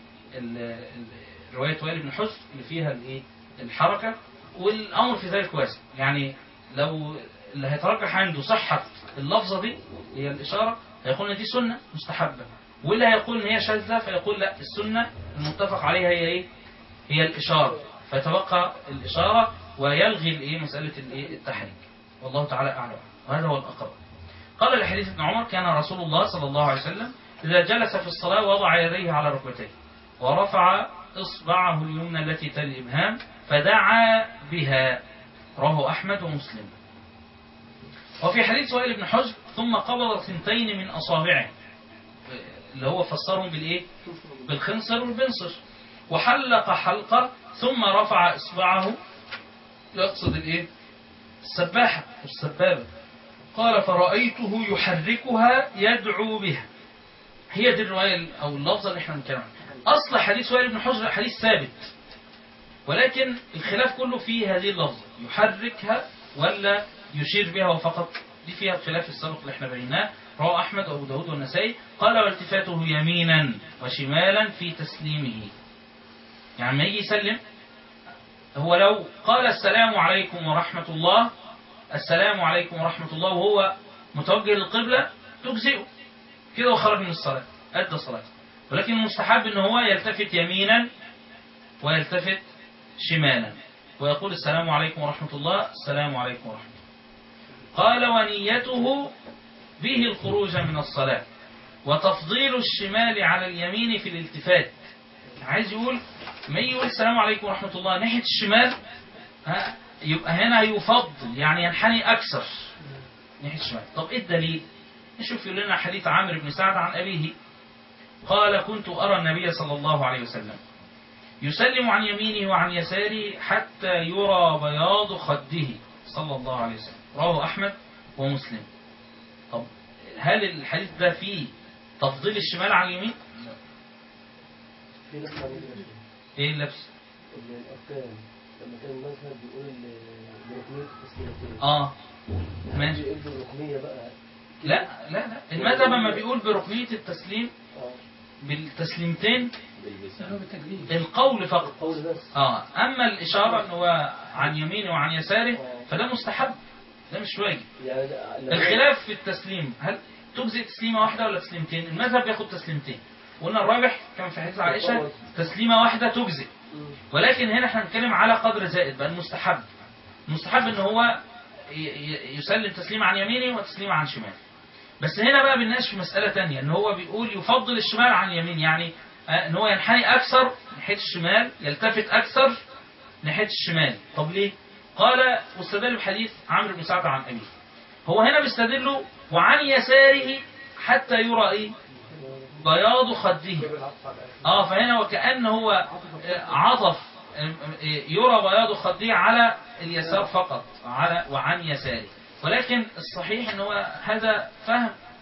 رواية وائل بن حجر اللي فيها الحركة، والأمر في ذلك واسع. يعني لو اللي هيترجح عنده صحة اللفظة دي هي الإشارة هيقول ان دي سنة مستحبة، واللي هيقول ان هي شاذة فيقول لا السنة المتفق عليها هي هي الإشارة، فتبقى الإشارة ويلغي مسألة التحريك. والله تعالى أعلم، وهذا هو الأقرب. قال لحديث ابن عمر كان رسول الله صلى الله عليه وسلم إذا جلس في الصلاة وضع يديه على ركبتيه ورفع إصبعه اليمنى التي تلي الإبهام فدعا بها، رواه أحمد ومسلم. وفي حديث وائل بن حجر ثم قبض 2 من أصابعه اللي هو فسرهم بالخنصر والبنصر، وحلق حلقة ثم رفع إصبعه يقصد السباحة والسبابة. قال فرأيته يحركها يدعو بها. هي دي الرواية أو اللفظة اللي احنا بنتكلم عنها. أصل حديث وائل بن حجر حديث ثابت، ولكن الخلاف كله في هذه اللفظة يحركها ولا يشير بها فقط. دي فيها الخلاف السابق اللي احنا بيناه. رواه أحمد وأبو داود والنسائي. قال والتفاته يمينا وشمالا في تسليمه، يعني ما يجي يسلم هو لو قال السلام عليكم ورحمة الله، السلام عليكم ورحمة الله وهو متوجه للقبلة تجزئه كده وخرج من الصلاة أدى صلاته. ولكن المستحب ان هو يلتفت يمينا ويلتفت شمالا ويقول السلام عليكم ورحمة الله، السلام عليكم ورحمة الله. قال ونيته به الخروج من الصلاة وتفضيل الشمال على اليمين في الالتفات. عايز يقول ما يقول السلام عليكم ورحمة الله ناحية الشمال يبقى هنا يفضل يعني ينحني أكثر ناحية الشمال. طب إيه الدليل؟ نشوف يقول لنا حديث عامر بن سعد عن أبيه قال كنت أرى النبي صلى الله عليه وسلم يسلم عن يمينه وعن يساره حتى يرى بياض خده صلى الله عليه وسلم. رواه أحمد ومسلم. طب هل الحديث ده فيه تفضيل الشمال عن اليمين؟ في لبس ايه اللبس؟ الأركان لما كان المذهب بيقول بركنية التسليمتين. ماشي. بيقول بالركنية بقى. لا المذهب لما بيقول بركنية التسليم بالتسليمتين القول فقط. القول بس. اما الاشاره ان هو عن يمينه وعن يساره فده مستحب، ده مش واجب. يعني الخلاف في التسليم هل تجزئ تسليمه واحده ولا تسليمتين؟ المذهب بياخد تسليمتين. قلنا الراجح كان في حديث عائشه تسليمه واحده تجزئ، ولكن هنا احنا بنتكلم على قدر زائد بقى المستحب. المستحب ان هو يسلم تسليمه عن يمينه وتسليمه عن شماله. بس هنا بقى بنناقش في مسألة تانية ان هو بيقول يفضل الشمال عن اليمين، يعني ان هو ينحني اكثر ناحية الشمال يلتفت اكثر ناحية الشمال. طب ليه؟ قال واستدل بحديث عمرو بن سعد عن أبيه. هو هنا بيستدله وعن يساره حتى يرى بياض خده. فهنا وكأن هو عطف يرى بياض خده على اليسار فقط على وعن يساره، ولكن الصحيح ان هو هذا فهم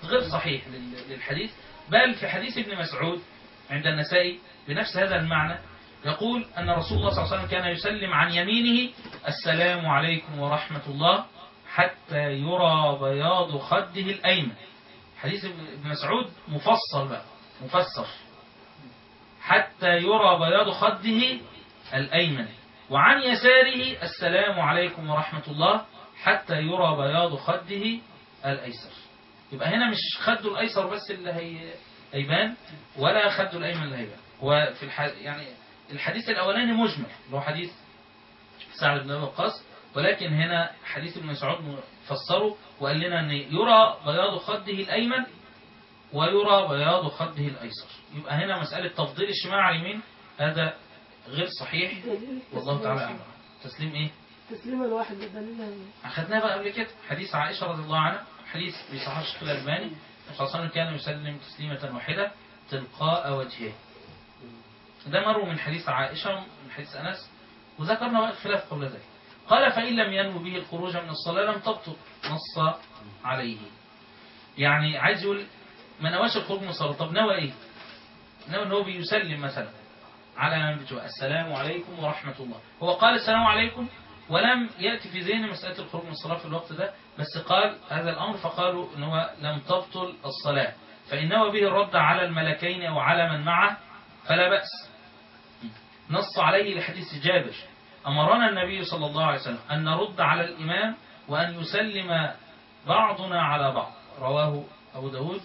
غير صحيح للحديث. بل في حديث ابن مسعود عند النسائي بنفس هذا المعنى يقول أن رسول الله صلى الله عليه وسلم كان يسلم عن يمينه السلام عليكم ورحمة الله حتى يرى بياض خده الأيمن. حديث ابن مسعود مفصل بقى مفسر حتى يرى بياض خده الأيمن، وعن يساره السلام عليكم ورحمة الله حتى يرى بياض خده الأيسر. يبقى هنا مش خده الأيسر بس اللي هيبان ولا خده الأيمن اللي هيبان. وفي يعني الحديث الأولاني مجمل اللي هو حديث سعد بن أبي وقاص، ولكن هنا حديث ابن مسعود فسره وقال لنا أن يرى بياض خده الأيمن ويرى بياض خده الأيسر. يبقى هنا مسألة تفضيل الشمال على اليمين هذا غير صحيح والله تعالى أعلم. تسليم إيه؟ تسليم الواحد دليلها أخذناه بقى قبل كده حديث عائشة رضي الله عنها، حديث بصحيح الشيخ الألباني صلى الله عليه وسلم كان يسلم تسليمة واحدة تلقاء وجهه. ده مر من حديث عائشة من حديث أنس، وذكرنا بقى الخلاف قبل ذلك. قال فإن لم ينو به الخروج من الصلاة لم تبطل، نص عليه. يعني عايز يقول ما نواش الخروج من الصلاة، طب نوى إيه؟ نوى أنه بيسلم مثلا على من بجوء السلام عليكم ورحمة الله، هو قال السلام عليكم ولم يأتي في ذهن مسألة الخروج من الصلاة في الوقت ده، بس قال هذا الأمر فقالوا أنه لم تبطل الصلاة، فإن نوى به الرد على الملكين أو على من معه فلا بأس. نص عليه لحديث جابر أمرنا النبي صلى الله عليه وسلم أن نرد على الإمام وأن يسلم بعضنا على بعض، رواه أبو داود.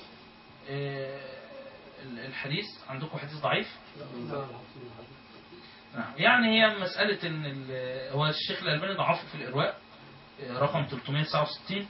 الحديث عندكم حديث ضعيف؟ نعم. يعني هي مسألة إن هو الشيخ الألباني ضعفه في الإرواء رقم 369.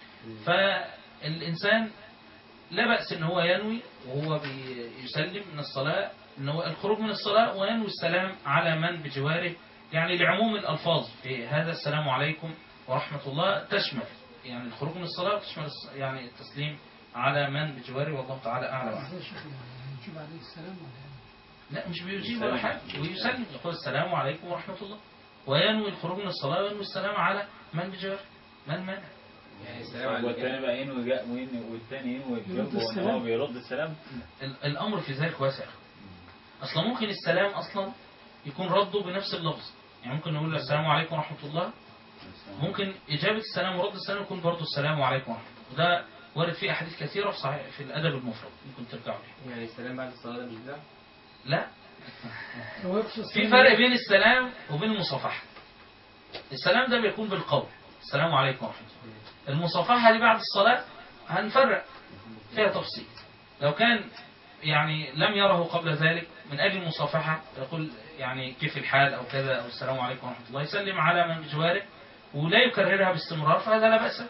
فالإنسان لا بأس إن هو ينوي وهو بيسلم من الصلاة إن هو الخروج من الصلاة وينوي السلام على من بجواره، يعني لعموم الألفاظ في هذا السلام عليكم ورحمة الله تشمل يعني الخروج من الصلاة وتشمل يعني التسليم على من بجواره، والله تعالى أعلم. يجيب عليه السلام لا مش بيجيب ولا حاجة، ويسلم يقول السلام عليكم ورحمة الله وينوي الخروج من الصلاة وينوي السلام على من بجواره، من مانع؟ يعني السلام والثاني بقى ينوي والثاني ينوي جنبه وهو بيرد السلام. الأمر في ذلك واسع. أصلا ممكن السلام أصلا يكون رده بنفس اللفظ، يعني ممكن نقول السلام عليكم ورحمة الله، ممكن إجابة السلام ورد السلام يكون برضه السلام عليكم ورحمة الله، وده وارد فيه أحاديث كثيرة في صحيح في الأدب المفرد ممكن ترجعوا له. يعني السلام بعد الصلاة ده مش بدعة؟ لا، في فرق بين السلام وبين المصافحة. السلام ده بيكون بالقول السلام عليكم ورحمة الله، المصافحة دي بعد الصلاة هنفرق فيها تفصيل. لو كان يعني لم يره قبل ذلك من أجل المصافحة يقول يعني كيف الحال أو كذا أو السلام عليكم ورحمة الله، يسلم على من بجواره ولا يكررها باستمرار، فهذا لا بأس.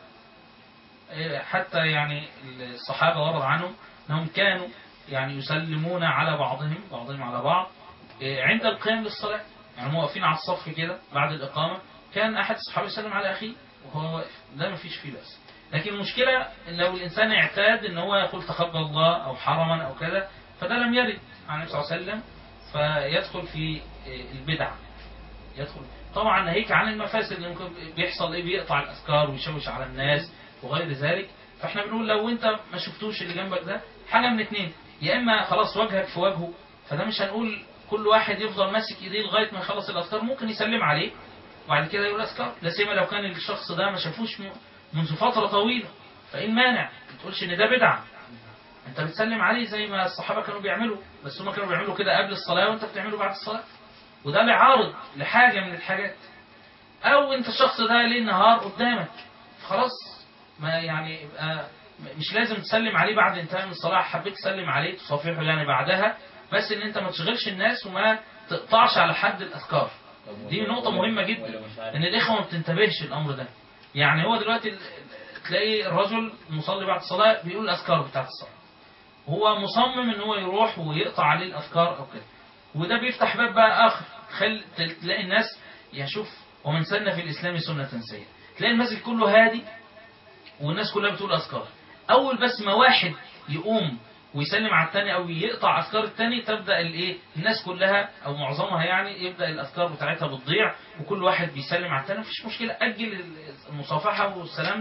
حتى يعني الصحابة ورد عنهم أنهم كانوا يعني يسلمون على بعضهم على بعض عند القيام للصلاة، يعني هم واقفين على الصف كده بعد الإقامة كان أحد الصحابة يسلم على أخيه وهو واقف، ده ما فيش فيه بأس. لكن المشكلة إن لو الإنسان اعتاد إن هو يقول تقبل الله أو حرما أو كذا، فده لم يرد عن النبي صلى الله عليه وسلم، فيدخل في البدع. يدخل طبعا ناهيك عن المفاسد اللي ممكن بيحصل إيه، بيقطع الأذكار ويشوش على الناس وغير ذلك. فإحنا بنقول لو أنت ما شفتوش اللي جنبك ده حاجة من اتنين، يا إما خلاص وجهك في وجهه، فده مش هنقول كل واحد يفضل ماسك إيديه لغاية ما يخلص الأذكار، ممكن يسلم عليه وبعد كده يقول أذكار، لا سيما لو كان الشخص ده ما شافوش منذ فترة طويلة، فإن مانع ما تقولش إن ده بدعة، أنت بتسلم عليه زي ما الصحابة كانوا بيعملوا، بس هم كانوا بيعملوا كده قبل الصلاة وأنت بتعمله بعد الصلاة، وده لعارض لحاجة من الحاجات. أو أنت الشخص ده ليه نهار قدامك خلاص ما يعني مش لازم تسلم عليه بعد انتهاء من الصلاة، حبيت تسلم عليه تصافحه يعني بعدها، بس ان انت ما تشغلش الناس وما تقطعش على حد الأذكار. دي نقطة مهمة جدا ان الإخوة ما بتنتبهش الأمر ده. يعني هو دلوقتي تلاقي الرجل مصلي بعد الصلاة بيقول الأذكار بتاعت الصلاة، هو مصمم ان هو يروح ويقطع عليه الأذكار أو كده، وده بيفتح باب بقى آخر. تلاقي الناس يشوف ومن سن في الإسلام سنة سيئة، تلاقي المسجد كله هادي والناس كلها بتقول أذكار. أول بس ما واحد يقوم ويسلم على الثاني أو يقطع أذكار الثاني تبدأ الناس كلها أو معظمها يعني يبدأ الأذكار بتاعتها بتضيع، وكل واحد بيسلم على الثاني. مفيش مشكلة، أجل المصافحة والسلام ده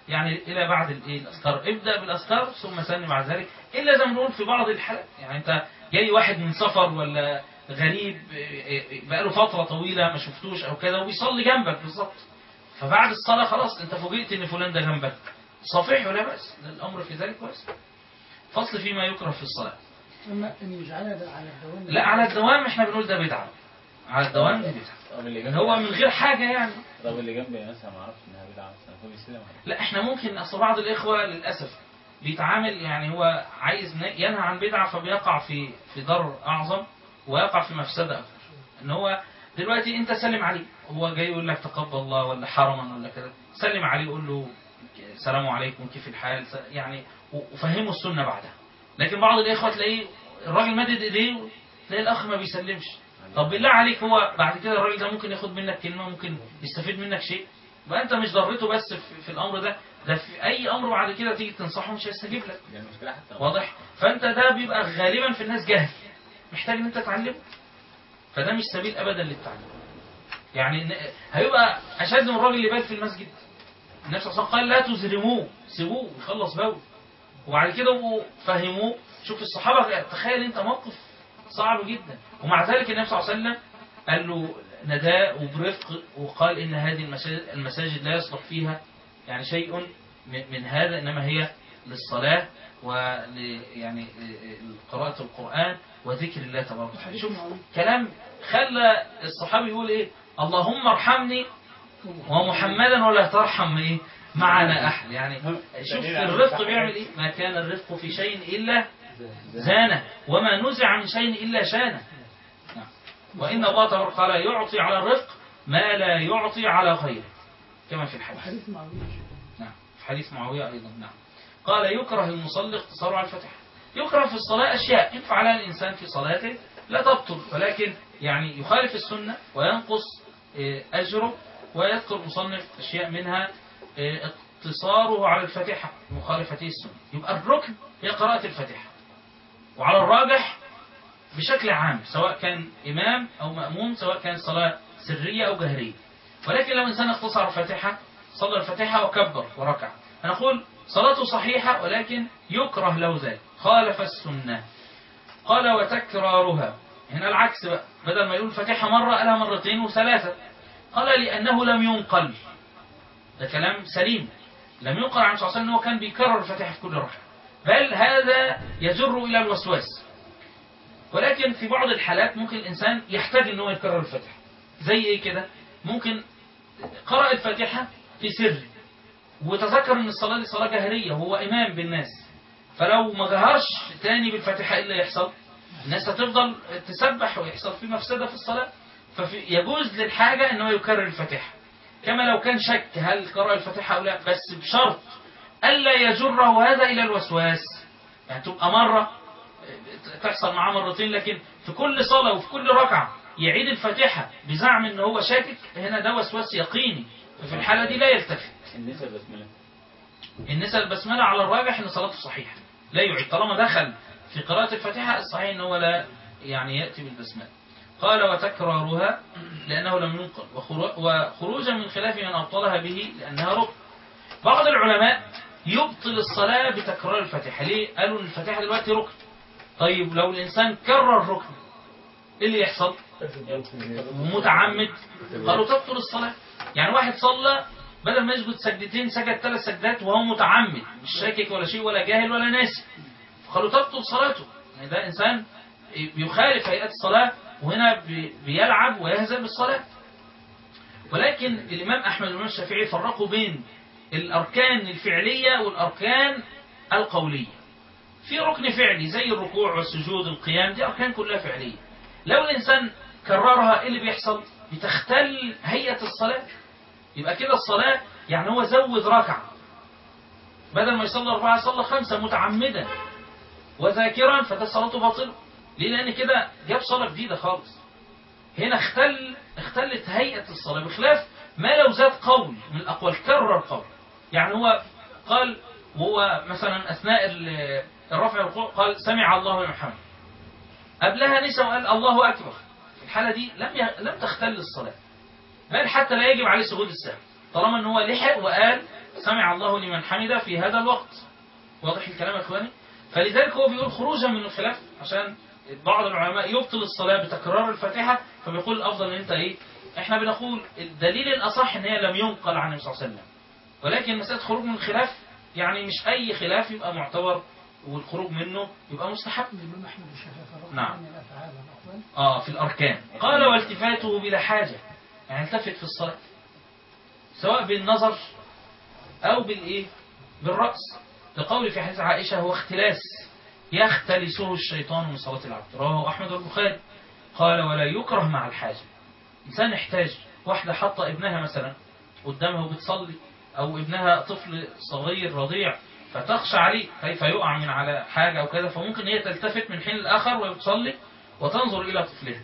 يعني إلى بعد الأذكار. ابدأ بالأذكار ثم سن بعد ذلك، إلا زي ما بنقول في بعض الحالات، يعني أنت جاي واحد من سفر ولا غريب بقاله فترة طويلة ما شفتوش أو كذا وبيصلي جنبك بالظبط، فبعد الصلاة خلاص أنت فوجئت إن فلان ده جنبك، صفيح ولا بأس، الأمر في ذلك كويس. فصل فيما يكره في الصلاة. أما أن يجعلها على الدوام، لا على الدوام احنا بنقول ده بدعة، على الدوام دي بدعة، هو من غير حاجة يعني. طب اللي جنبي مثلا ما اعرفش انها بدعة مثلا، هو بيسلم عليك. لا احنا ممكن، اصل بعض الاخوة للأسف بيتعامل يعني هو عايز ينهى عن بدعة فبيقع في ضرر أعظم ويقع في مفسدة أكثر. ان هو دلوقتي انت سلم عليه، هو جاي يقول لك تقبل الله ولا حرما ولا كذا، سلم عليه قول له السلام عليكم كيف الحال يعني، وفهمه السنة بعدها. لكن بعض الإخوة تلاقيه الراجل مدد ايديه تلاقي الأخ ما بيسلمش. طب بالله عليك هو بعد كده الراجل ده ممكن ياخد منك كلمة، ممكن يستفيد منك شيء، بقى انت مش ضريته بس في الأمر ده في أي أمر بعد كده تيجي تنصحه مش هيستجيب لك. واضح؟ فأنت ده بيبقى غالبا في الناس جهل، محتاج ان انت تعلمه، فده مش سبيل أبدا للتعليم. يعني هيبقى أشد من الراجل اللي بات في المسجد. النبي صلى الله عليه وسلم قال لا تزرموه، سيبوه يخلص بول، وبعد كده فهموه. شوف الصحابة، تخيل انت موقف صعب جدا، ومع ذلك النبي صلى الله عليه وسلم قال له نداء وبرفق، وقال إن هذه المساجد لا يصلح فيها يعني شيء من هذا، إنما هي للصلاة يعني قراءة القرآن وذكر الله تبارك وتعالى. شوف كلام خلى الصحابي يقول إيه؟ اللهم ارحمني ومحمدا ولا ترحم إيه معنا أحد. يعني شوف الرفق بيعمل إيه؟ ما كان الرفق في شيء إلا زانه، وما نزع من شيء إلا شانه. وإن الله تبارك وتعالى يعطي على الرفق ما لا يعطي على غيره، كما في الحديث. نعم في حديث معاوية أيضا. نعم قال يكره المصلي اقتصاره على الفاتحة. يكره في الصلاة أشياء إن فعلها الإنسان في صلاته لا تبطل، ولكن يعني يخالف السنة وينقص أجره. ويذكر المصنف أشياء منها اقتصاره على الفاتحة مخالفته السنة. يبقى الركن هي قراءة الفاتحة، وعلى الراجح بشكل عام سواء كان إمام أو مأموم، سواء كان صلاة سرية أو جهرية. ولكن لو إنسان اختصر الفاتحة صلى الفاتحة وكبر وركع، هنقول صلاته صحيحة ولكن يكره له ذلك، خالف السنة. قال وتكرارها، هنا العكس بقى، بدل ما يقول الفاتحة مرة قالها مرتين وثلاثة. قال لأنه لم ينقل، ده كلام سليم، لم ينقل عن صلى الله عليه وسلم أنه كان بيكرر الفاتحة في كل ركعة، بل هذا يجر إلى الوسواس. ولكن في بعض الحالات ممكن الإنسان يحتاج أنه يكرر الفاتحة. زي إيه كده؟ ممكن قرأ الفاتحة في سر وتذكر أن الصلاة دي صلاة جهرية وهو إمام بالناس، فلو ما جهرش تاني بالفاتحة إلا يحصل الناس هتفضل تسبح ويحصل في مفسدة في الصلاة. فيجوز للحاجة أنه يكرر الفاتحة، كما لو كان شك هل قرأ الفاتحة أو لا، بس بشرط ألا يجره هذا إلى الوسواس. يعني تبقى مرة تحصل معاه مرتين، لكن في كل صلاة وفي كل ركعة يعيد الفاتحة بزعم أنه هو شاكك، هنا ده وسواس يقيني، ففي الحالة دي لا يلتفت. النساء البسملة على الراجح أن صلاته صحيحة لا يعيد، طالما دخل في قراءة الفاتحة الصحيح أنه لا يعني يأتي بالبسملة. قال وتكرارها لأنه لم ينقل، وخروجا من خلاف من أبطلها به لأنها ركن. بعض العلماء يبطل الصلاة بتكرار الفاتحة. ليه؟ قالوا أن الفاتحة دلوقتي ركن. طيب لو الإنسان كرر ركن إيه اللي يحصل؟ متعمد، قالوا تبطل الصلاة. يعني واحد صلى بدل ما يسجد سجدتين سجد 3 سجدات وهو متعمد، مش شاكك ولا شيء ولا جاهل ولا ناسي، قالوا تبطل صلاته. يعني ده إنسان بيخالف هيئة الصلاة، وهنا بيلعب ويهزأ بالصلاة. ولكن الإمام أحمد والإمام الشافعي فرقوا بين الأركان الفعلية والأركان القولية. في ركن فعلي زي الركوع والسجود القيام، دي أركان كلها فعلية، لو الإنسان كررها إيه اللي بيحصل؟ بتختل هيئة الصلاة. يبقى كده الصلاة يعني هو زود ركعة، بدل ما يصلي 4 صلى 5 متعمدا وذاكرا، فده صلاته باطلة. ليه؟ لأن كده جاب صلاة جديدة خالص. هنا اختلت هيئة الصلاة، بخلاف ما لو زاد قول من الأقوال، كرر قول. يعني هو قال وهو مثلا أثناء الرفع والركوع قال سمع الله لمن حمده، قبلها نسى وقال الله أكبر، في الحالة دي لم تختل الصلاة، بل حتى لا يجب عليه سجود السهو. طالما ان هو لحق وقال سمع الله لمن حمده في هذا الوقت. واضح الكلام يا اخواني؟ فلذلك هو بيقول خروجا من الخلاف، عشان بعض العلماء يبطل الصلاة بتكرار الفاتحة، فبيقول الافضل ان انت ايه، احنا بنقول الدليل الاصح ان هي لم ينقل عن النبي صلى الله عليه وسلم، ولكن مسألة خروج من الخلاف يعني مش اي خلاف يبقى معتبر والخروج منه يبقى مستحب. الإمام أحمد الشافعي فرق نعم. بين الأفعال والأقوال. في الاركان قال والتفاته بلا حاجة، يعني التفت في الصلاة سواء بالنظر او بالايه، بالرأس، لقول في حديث عائشة هو اختلاس يختلسه الشيطان من صلاة العبد، رواه أحمد والبخاري. قال ولا يكره مع الحاجة، إنسان يحتاج، واحدة حاطة ابنها مثلا قدامها وبتصلي، أو ابنها طفل صغير رضيع فتخشى عليه كيف يقع من على حاجة أو كذا، فممكن هي تلتفت من حين لآخر وتصلي وتنظر إلى طفلها.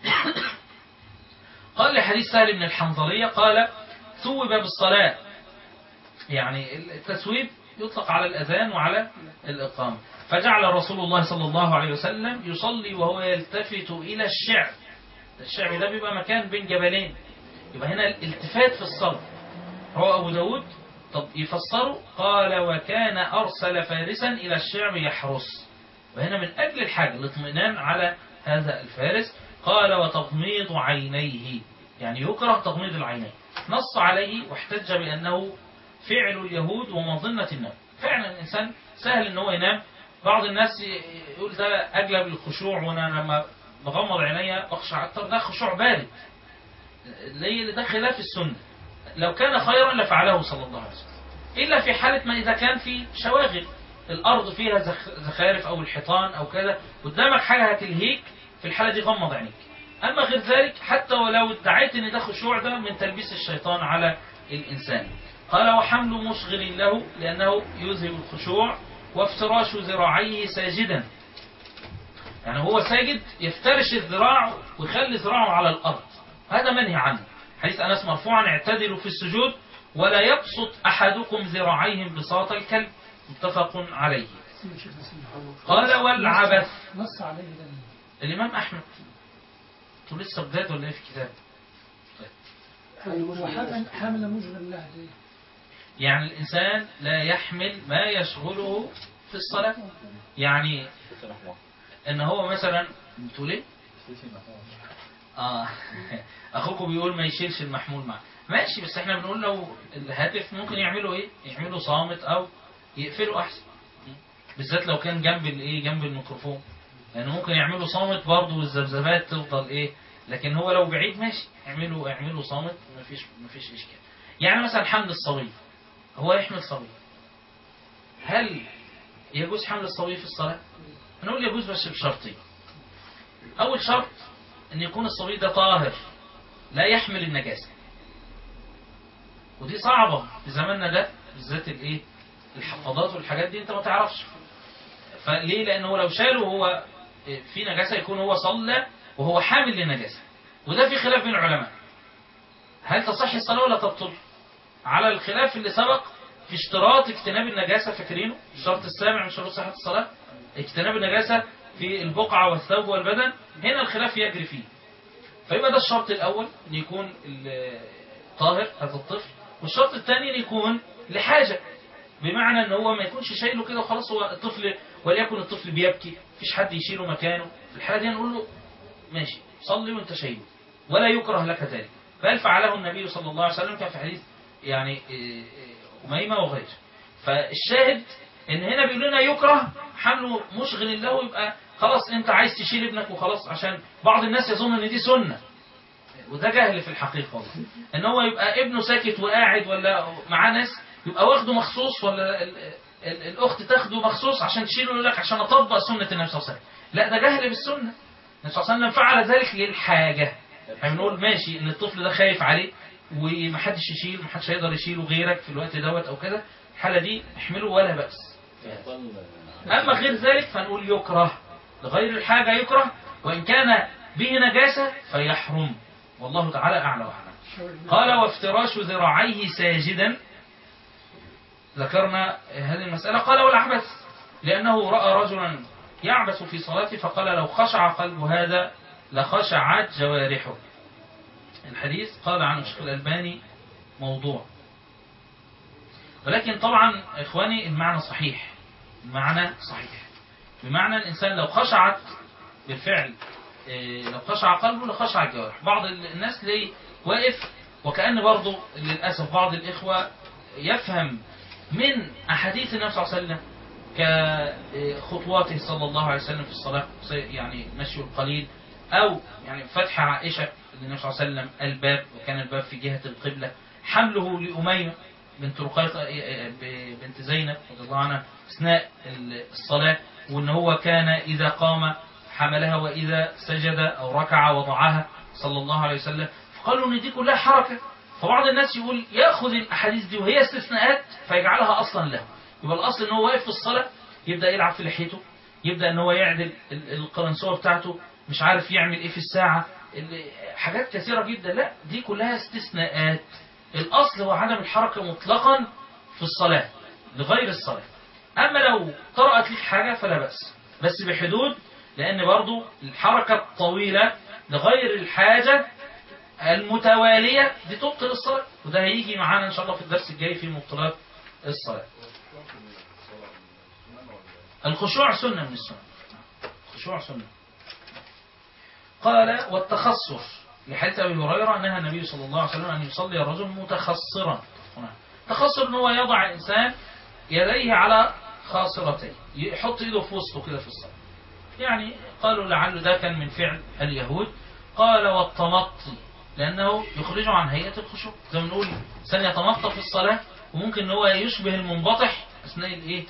قال لحديث سهل بن الحنظلية قال ثوب بالصلاة، يعني التثويب يطلق على الأذان وعلى الإقامة، فجعل رسول الله صلى الله عليه وسلم يصلي وهو يلتفت إلى الشعب. الشعب ده بيبقى مكان بين جبلين، يبقى هنا الالتفات في الصلاة. رواه أبو داود. طب يفسره قال وكان أرسل فارسا إلى الشعب يحرس، وهنا من أجل الحاجة الاطمئنان على هذا الفارس. قال وتغميض عينيه، يعني يكره تغميض العينين، نص عليه واحتج بأنه فعل اليهود ومظنة النوم. فعلا الإنسان سهل ان هو ينام، بعض الناس يقول ده أجلب الخشوع، وأنا لما بغمض عينيا بخشع أكتر، ده خشوع بارد، ليه؟ ده خلاف السنة. لو كان خيرا لفعله صلى الله عليه وسلم، إلا في حالة ما إذا كان في شواغل، الأرض فيها زخارف أو الحيطان أو كذا، قدامك حاجة هتلهيك، في الحالة دي غمض عينيك. أما غير ذلك حتى ولو ادعيت ان ده خشوع، ده من تلبيس الشيطان على الإنسان. قال وحمل مشغل له لأنه يذهب الخشوع، وافتراش ذراعيه ساجدا، يعني هو ساجد يفترش الذراع ويخلي ذراعه على الأرض، هذا منهي عنه. حديث أنس مرفوعا اعتدلوا في السجود ولا يبسط أحدكم ذراعيه بساط الكلب، متفق عليه. قال والعبث، نص عليه ده الإمام أحمد. انتوا لسه بداية ولا ايه في الكتاب؟ حامل مشغل له دي، يعني الإنسان لا يحمل ما يشغله في الصلاة، يعني ان هو مثلا بتقول ايه؟ اخوكم بيقول ما يشيلش المحمول معه، ماشي، بس احنا بنقول لو الهاتف ممكن يعملوا ايه؟ يعملوا صامت او يقفلوا احسن، بالذات لو كان جنب الايه، جنب الميكروفون، لان يعني ممكن يعملوا صامت برضه والذبذبات تفضل ايه، لكن هو لو بعيد ماشي، اعملوا صامت، مفيش اشكال. يعني مثلا حمل الصبي، هو يحمل صبي، هل يجوز حمل الصبي في الصلاة؟ نقول يجوز بس بشرطين. أول شرط أن يكون الصبي ده طاهر لا يحمل النجاسة، ودي صعبة في زماننا ده بالذات الايه، الحفاضات والحاجات دي انت ما تعرفش، فليه؟ لأنه لو شاله هو في نجاسة يكون هو صلى وهو حامل للنجاسة، وده في خلاف بين العلماء، هل تصح الصلاة ولا تبطل؟ على الخلاف اللي سبق في اشتراط اجتناب النجاسة، فاكرينه؟ الشرط السابع من شروط صحة الصلاة اجتناب النجاسة في البقعة والثوب والبدن، هنا الخلاف يجري فيه. فيبقى ده الشرط الأول، أن يكون طاهر هذا الطفل، والشرط الثاني أن يكون لحاجة، بمعنى أن هو ما يكونش شايله كده وخلاص، هو الطفل وليكن الطفل بيبكي مفيش حد يشيله مكانه، في الحالة دي نقول له ماشي صلي وانت شايله، ولا يكره لك ذلك، بل فعله النبي صلى الله عليه وسلم كان في حديث يعني أميمة وغيره. فالشاهد ان هنا بيقول لنا يكره حمله مشغل له، يبقى خلاص انت عايز تشيل ابنك وخلاص، عشان بعض الناس يظن ان دي سنة، وده جهل في الحقيقة، ان هو يبقى ابنه ساكت وقاعد ولا معاه ناس يبقى واخده مخصوص، ولا الاخت تاخده مخصوص عشان تشيله لك عشان اطبق سنة النبي صلى الله عليه وسلم، لا ده جهل بالسنة. النبي صلى الله عليه وسلم فعل ذلك للحاجة، احنا بنقول ماشي ان الطفل ده خايف عليه ومحدش يشيل، محدش هيقدر يشيله غيرك في الوقت دوت او كده، الحالة دي احمله ولا بأس. اما غير ذلك فنقول يكره، لغير الحاجة يكره، وان كان به نجاسة فيحرم، والله تعالى اعلى واعلم. قال وافتراش ذراعيه ساجدا، ذكرنا هذه المسألة. قال والعبث، لأنه رأى رجلا يعبث في صلاته فقال لو خشع قلب هذا لخشعت جوارحه. الحديث قال عن الشيخ الألباني موضوع، ولكن طبعا إخواني المعنى صحيح، المعنى صحيح، بمعنى الإنسان لو خشعت بالفعل، لو خشع قلبه لخشع الجوارح. بعض الناس ليه واقف، وكأن برضو للأسف بعض الإخوة يفهم من أحاديث النبي صلى الله عليه وسلم كخطواته صلى الله عليه وسلم في الصلاة، يعني مشي القليل، أو يعني فتح عائشة النبي صلى الله عليه وسلم الباب وكان الباب في جهة القبلة، حمله لأمية بنت رقيقة بنت زينب رضي الله عنها أثناء الصلاة، وأن هو كان إذا قام حملها وإذا سجد أو ركع وضعها صلى الله عليه وسلم. فقالوا أن دي كلها حركة. فبعض الناس يقول يأخذ الأحاديث دي وهي استثناءات فيجعلها أصلا له. يبقى الأصل أن هو واقف في الصلاة يبدأ يلعب في لحيته، يبدأ أن هو يعدل القرنسوة بتاعته، مش عارف يعمل إيه في الساعة، حاجات كثيرة جدا. لا، دي كلها استثناءات. الأصل هو عدم الحركة مطلقا في الصلاة لغير الصلاة. أما لو طرأت لك حاجة فلا بأس، بس بحدود، لأن برضو الحركة الطويلة لغير الحاجة المتوالية دي تبطل الصلاة، وده هيجي معانا إن شاء الله في الدرس الجاي في مبطلات الصلاة. الخشوع سنة من السنة، الخشوع سنة. قال والتخصر لحديث أبي هريرة نهى النبي صلى الله عليه وسلم أن يصلي الرجل متخصرا. تخصر أنه هو يضع الإنسان يديه على خاصرتيه، يحط إيده في وسطه كده في الصلاة. يعني قالوا لعل ده كان من فعل اليهود. قال والتمطي لأنه يخرجه عن هيئة الخشوع، زي ما نقول إنسان يتمطى في الصلاة، وممكن أن هو يشبه المنبطح أثناء الإيه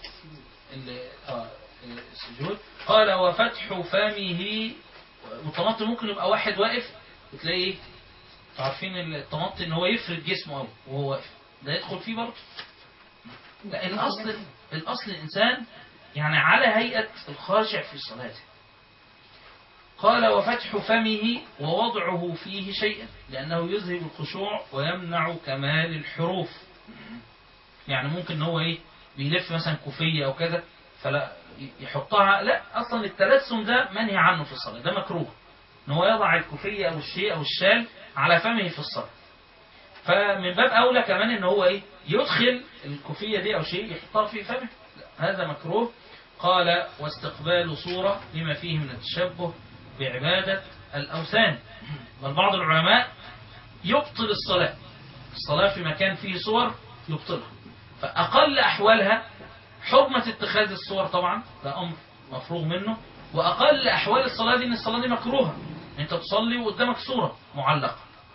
السجود. قال وفتح فمه، والتمطي ممكن يبقى واحد واقف وتلاقيه عارفين التمطي ان هو يفرد جسمه قوي وهو واقف، ده يدخل فيه برضه. لا، الاصل الانسان يعني على هيئة الخاشع في صلاته. قال وفتح فمه ووضعه فيه شيئا لانه يذهب الخشوع ويمنع كمال الحروف. يعني ممكن ان هو بيلف مثلا كوفية او كذا فلا يحطها، لا، اصلا التلثم ده منهي عنه في الصلاة، ده مكروه ان هو يضع الكوفية او الشيء او الشال على فمه في الصلاة. فمن باب اولى كمان ان هو يدخل الكوفية دي او شيء يحطها في فمه، هذا مكروه. قال واستقبال صورة لما فيه من التشبه بعبادة الاوثان. بل بعض العلماء يبطل الصلاة في مكان فيه صور يبطلها. فاقل احوالها حرمة اتخاذ الصور، طبعا ده امر مفروغ منه، واقل احوال الصلاة دي ان الصلاة دي مكروهة، انت تصلي وقدامك صورة معلقة.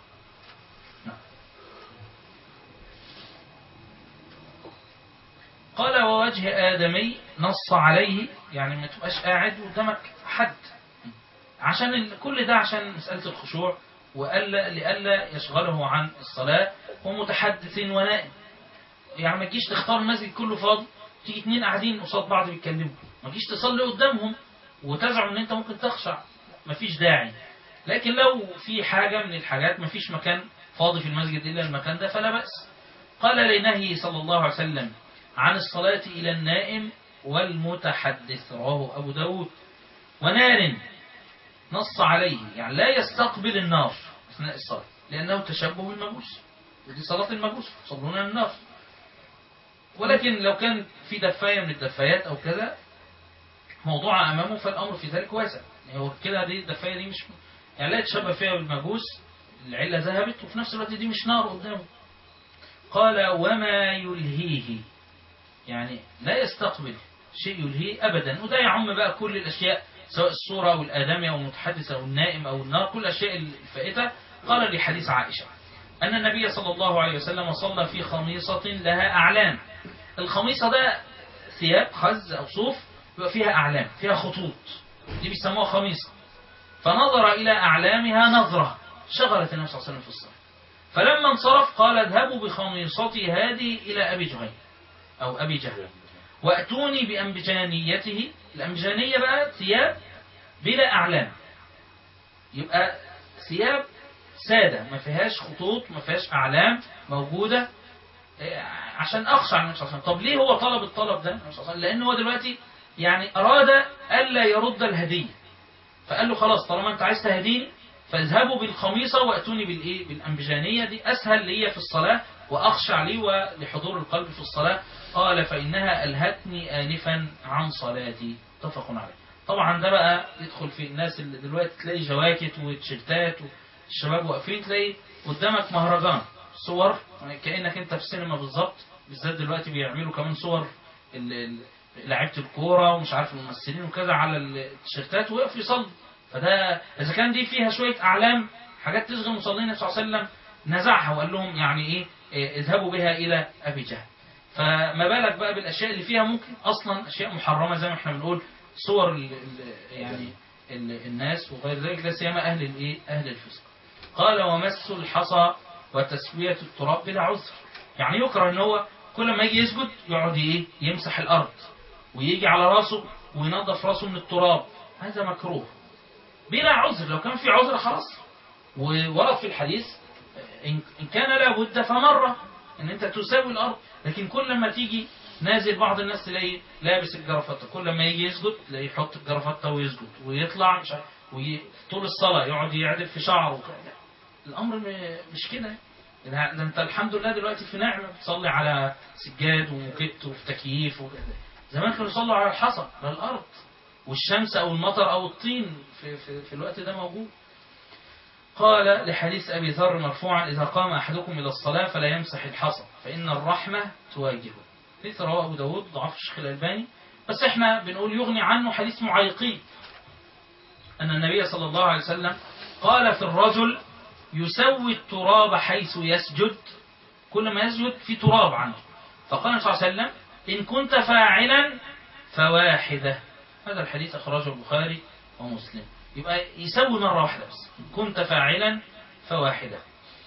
قال ووجه آدمي نص عليه، يعني ما تبقاش قاعد قدامك حد، عشان كل ده عشان مسألة الخشوع، لألا يشغله عن الصلاة ومتحدث ونائم. يعني ما تجيش تختار المسجد كله فاضي، تيجي 2 قاعدين قصاد بعض بيتكلموا، ما تجيش تصلي قدامهم وتزعم ان انت ممكن تخشع، ما فيش داعي. لكن لو في حاجة من الحاجات ما فيش مكان فاضي في المسجد إلا المكان ده فلا بأس. قال لنهي صلى الله عليه وسلم عن الصلاة إلى النائم والمتحدث، رواه أبو داود. ونار نص عليه، يعني لا يستقبل النار أثناء الصلاة لأنه تشبه بالمجوس، ودي صلاة المجوس يصلون النار. ولكن لو كان في دفاية من الدفايات أو كذا موضوع أمامه فالأمر في ذلك واسع. يعني هو كده دي الدفاية دي مش يعني لا يتشبه فيها بالمجوس، العلة ذهبت، وفي نفس الوقت دي مش نار قدامه. قال وما يلهيه، يعني لا يستقبل شيء يلهيه أبدا، وده يعم بقى كل الأشياء سواء الصورة أو الآدمي أو المتحدث أو النائم أو النار، كل الأشياء الفائتة. قال لحديث عائشة أن النبي صلى الله عليه وسلم صلى في خميصة لها أعلام. الخميصة ده ثياب خز أو صوف يبقى فيها أعلام، فيها خطوط، دي بيسموها خميصة. فنظر إلى أعلامها نظرة شغلت النبي صلى الله عليه وسلم في الصلاة. فلما انصرف قال اذهبوا بخميصتي هذه إلى أبي جهل أو أبي جهل وأتوني بأنبجانيته. الأنبجانية بقى ثياب بلا أعلام، يبقى ثياب سادة ما فيهاش خطوط ما فيهاش أعلام موجودة، عشان أخشى عن النبي صلى الله عليه وسلم. طب ليه هو طلب الطلب ده؟ لأن هو دلوقتي يعني أراد ألا يرد الهدية، فقال له خلاص طالما أنت عايز تهديني فاذهبوا بالخميصة وأتوني بالإيه؟ بالأنبجانية، دي أسهل ليا في الصلاة وأخشع لي ولحضور القلب في الصلاة. قال فإنها ألهتني آنفا عن صلاتي. متفق عليه. طبعا ده بقى يدخل في الناس اللي دلوقتي تلاقي جواكت وتيشيرتات والشباب واقفين، تلاقي قدامك مهرجان صور كأنك انت في السينما بالظبط. بالذات دلوقتي بيعملوا كمان صور لعيبه الكوره ومش عارف الممثلين وكذا على التيشيرتات ويقف يصلي. فده اذا كان دي فيها شويه اعلام حاجات تشغل مصلين النبي صلى الله عليه وسلم نزعها وقال لهم يعني ايه اذهبوا بها الى ابي جهل. فما بالك بقى بالاشياء اللي فيها ممكن اصلا اشياء محرمه زي ما احنا بنقول صور يعني الناس وغير ذلك، لا سيما اهل الايه اهل الفسق. قال ومس الحصى وتسويه التراب بلا عذر. يعني يكره ان هو كل ما يجي يسجد يقعد ايه يمسح الارض ويجي على راسه وينظف راسه من التراب، هذا مكروه بلا عذر. لو كان في عذر خلاص. وورد في الحديث إن كان لا بد فمرة إن أنت تساوي الأرض، لكن كل ما تيجي نازل بعض الناس تلاقي لابس الجرافطة، كل ما يجي يسجد تلاقيه يحط الجرافطة ويسجد ويطلع مش عارف طول الصلاة يقعد يعدل في شعره. الأمر مش كده. ده أنت الحمد لله دلوقتي في نعمة بتصلي على سجاد وموكيت وفي تكييف وكده. زمان كانوا يصلوا على الحصى على الأرض، والشمس أو المطر أو الطين في الوقت ده موجود. قال لحديث أبي ذر مرفوعا إذا قام أحدكم إلى الصلاة فلا يمسح الحصى فإن الرحمة تواجهه. حديث رواه أبو داود ضعف الشيخ الألباني، بس احنا بنقول يغني عنه حديث معيقين أن النبي صلى الله عليه وسلم قال في الرجل يسوي التراب حيث يسجد، كل ما يسجد في تراب عنه. فقال صلى الله عليه وسلم إن كنت فاعلا فواحدة. هذا الحديث أخرجه البخاري ومسلم. يبقى يسوي مرة واحدة بس، إن كنت فاعلا فواحدة.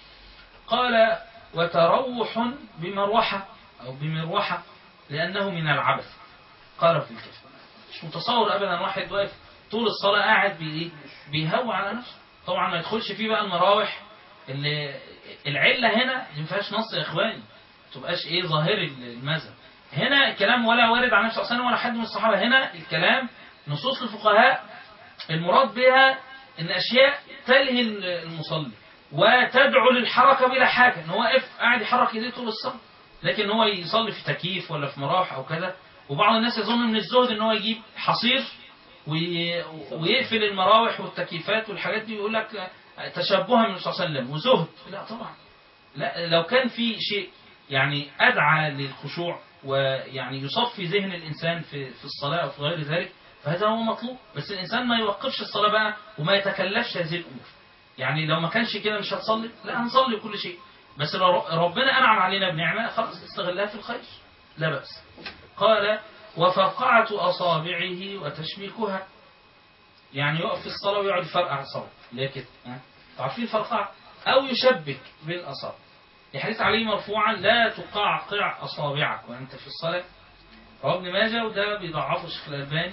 قال وتروح بمروحة أو بمروحة لأنه من العبث. قال في الكتاب مش متصور أبدا واحد واقف طول الصلاة قاعد بيهوى على نفسه. طبعا ما يدخلش فيه بقى المراوح اللي العلة هنا ما فيهاش نص يا إخواني، ما تبقاش إيه ظاهر المذهب. هنا الكلام ولا وارد عن النبي صلى الله عليه وسلم ولا حد من الصحابة. هنا الكلام نصوص الفقهاء المراد بها ان اشياء تلهي المصلي وتدعو للحركه بلا حاجه، ان هو واقف قاعد يحرك ايديه طول الصلاه، لكن هو يصلي في تكييف ولا في مراوح او كذا. وبعض الناس يظن من الزهد ان هو يجيب حصير ويقفل المراوح والتكييفات والحاجات دي ويقول لك تشبها من الرسول صلى الله عليه وسلم وزهد. لا طبعا، لا. لو كان في شيء يعني ادعى للخشوع ويعني يصفي ذهن الانسان في الصلاه او في غير ذلك فهذا هو مطلوب. بس الإنسان ما يوقفش الصلاة بقى وما يتكلفش هذه الأمور. يعني لو ما كانش كده مش هتصلي، لا هنصلي كل شيء، بس لو ربنا أنعم علينا بنعمة خلاص استغلها في الخير لا بأس. قال وفرقعة أصابعه وتشبيكها، يعني يقف في الصلاة ويقعد يفرقع أصابعه لكن تعرفين الفرقعة أو يشبك بين أصابعه. الحديث عليه مرفوعا لا تقعقع أصابعك وأنت في الصلاة. رواه ابن ماجه وده بيضعفه الشيخ الألباني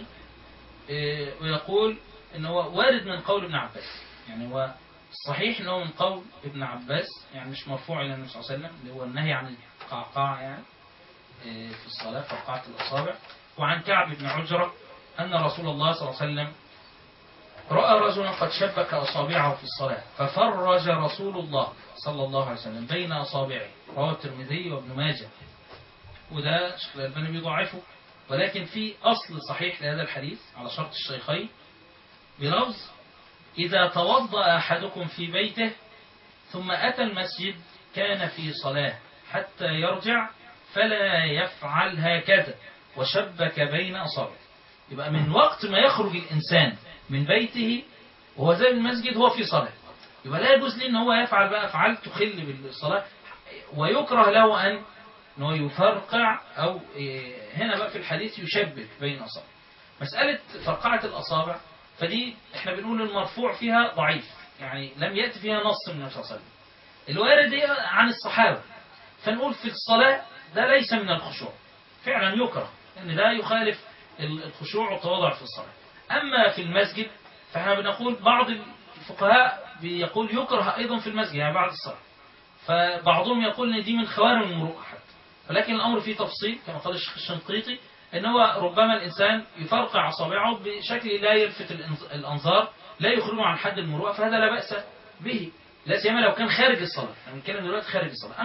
ويقول ان هو وارد من قول ابن عباس. يعني هو الصحيح ان هو من قول ابن عباس، يعني مش مرفوع الى النبي صلى الله عليه وسلم اللي هو النهي عن القعقاع يعني في الصلاة فرقعة الأصابع. وعن كعب بن عجرة أن رسول الله صلى الله عليه وسلم رأى رجلا قد شبك أصابعه في الصلاة ففرج رسول الله صلى الله عليه وسلم بين أصابعه. رواه الترمذي وابن ماجه وده الشيخ الألباني بيضعفه، ولكن في أصل صحيح لهذا الحديث على شرط الشيخين بلفظ إذا توضأ أحدكم في بيته ثم أتى المسجد كان في صلاة حتى يرجع فلا يفعل هكذا وشبك بين أصابعه. يبقى من وقت ما يخرج الإنسان من بيته وهو زي المسجد هو في صلاة، يبقى لا يجوز لي أن هو يفعل بقى أفعال تخل بالصلاة، ويكره له أن أنه يفرقع أو هنا بقى في الحديث يشبك بين أصابع. مسألة فرقعة الأصابع فدي احنا بنقول المرفوع فيها ضعيف، يعني لم يأتي فيها نص من النبي صلى الله عليه وسلم. الوارد عن الصحابة، فنقول في الصلاة ده ليس من الخشوع، فعلا يكره لأن ده يخالف الخشوع والتواضع في الصلاة. أما في المسجد فاحنا بنقول بعض الفقهاء بيقول يكره أيضا في المسجد يعني بعد الصلاة، فبعضهم يقول ان دي من خوارم المروءة حتى. ولكن الأمر فيه تفصيل كما قال الشيخ الشنقيطي ان هو ربما الإنسان يفرقع أصابعه بشكل لا يلفت الأنظار لا يخرجه عن حد المروءة، فهذا لا بأس به لا سيما لو كان خارج الصلاة. احنا بنتكلم دلوقتي خارج الصلاة. أما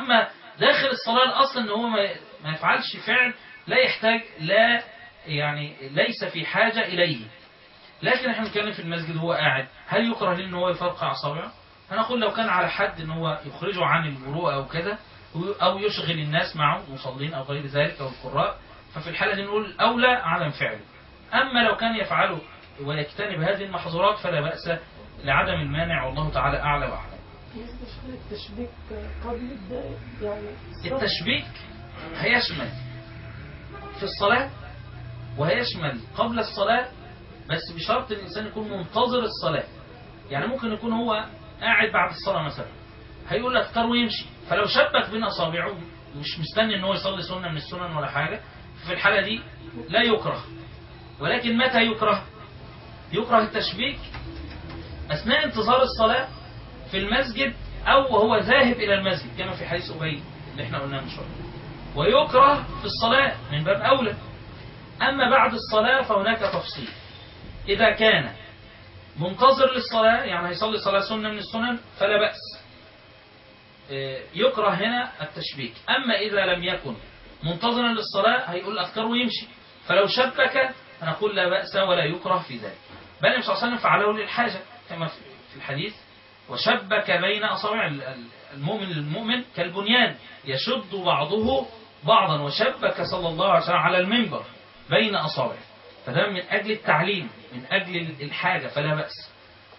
داخل الصلاة الأصل أن هو ما يفعلش فعل لا يحتاج، لا يعني ليس في حاجة إليه. لكن احنا بنتكلم في المسجد وهو قاعد، هل يكره له ان هو يفرقع اصابعه؟ هنقول لو كان على حد ان هو يخرجه عن المروءه او كده، او يشغل الناس معه مصلين او غير ذلك او القراء، ففي الحاله دي نقول اولى عدم فعله. اما لو كان يفعله ويجتنب هذه المحظورات فلا باس لعدم المانع، والله تعالى اعلى واعلم. التشبيك قبل يعني التشبيك هيشمل في الصلاه وهيشمل قبل الصلاه، بس بشرط الإنسان يكون منتظر الصلاة. يعني ممكن يكون هو قاعد بعد الصلاة مثلا، هيقول أذكار ويمشي، فلو شبك بين أصابعه مش مستني إن هو يصلي سنة من السنن ولا حاجة، في الحالة دي لا يكره. ولكن متى يكره؟ يكره التشبيك أثناء انتظار الصلاة في المسجد أو وهو ذاهب إلى المسجد كما في حديث أبي اللي احنا قلناه من شوية. ويكره في الصلاة من باب أولى. أما بعد الصلاة فهناك تفصيل. إذا كان منتظر للصلاة يعني هيصلي صلاة سنة من السنن فلا بأس، يكره هنا التشبيك. أما إذا لم يكن منتظرا للصلاة هيقول أذكار ويمشي، فلو شبك نقول لا بأس ولا يكره في ذلك. بل النبي صلى الله عليه وسلم فعله للحاجة كما في الحديث: وشبك بين أصابع المؤمن كالبنيان يشد بعضه بعضا، وشبك صلى الله عليه وسلم على المنبر بين أصابعه. فده من أجل التعليم، من أجل الحاجة، فلا بأس.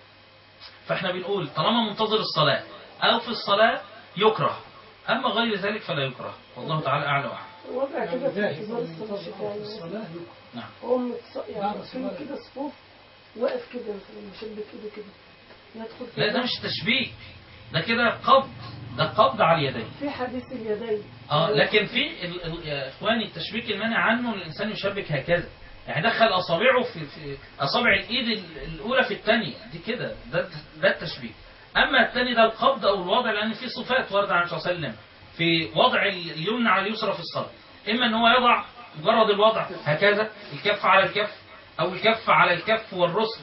فإحنا بنقول طالما منتظر الصلاة أو في الصلاة يكره، أما غير ذلك فلا يكره، والله تعالى أعلى وأعلم. وضع كده في انتظار الصلاة نعم. هم يعني كده صفوف واقف كده مثلا مشبك ايده كده يدخل. لا ده مش تشبيك، ده كده قبض، ده قبض على اليدين. في حديث اليدين لكن في يا إخواني التشبيك المانع عنه الإنسان يشبك هكذا، يعني دخل أصابعه في أصابع الإيد الأولى في الثانية دي كده، ده التشبيك. أما الثاني ده القبض أو الوضع، لأن في صفات وردت عن النبي صلى الله عليه وسلم في وضع اليمنى على اليسرى في الصلاة. إما أن هو يضع مجرد الوضع هكذا، الكف على الكف، أو الكف على الكف والرسل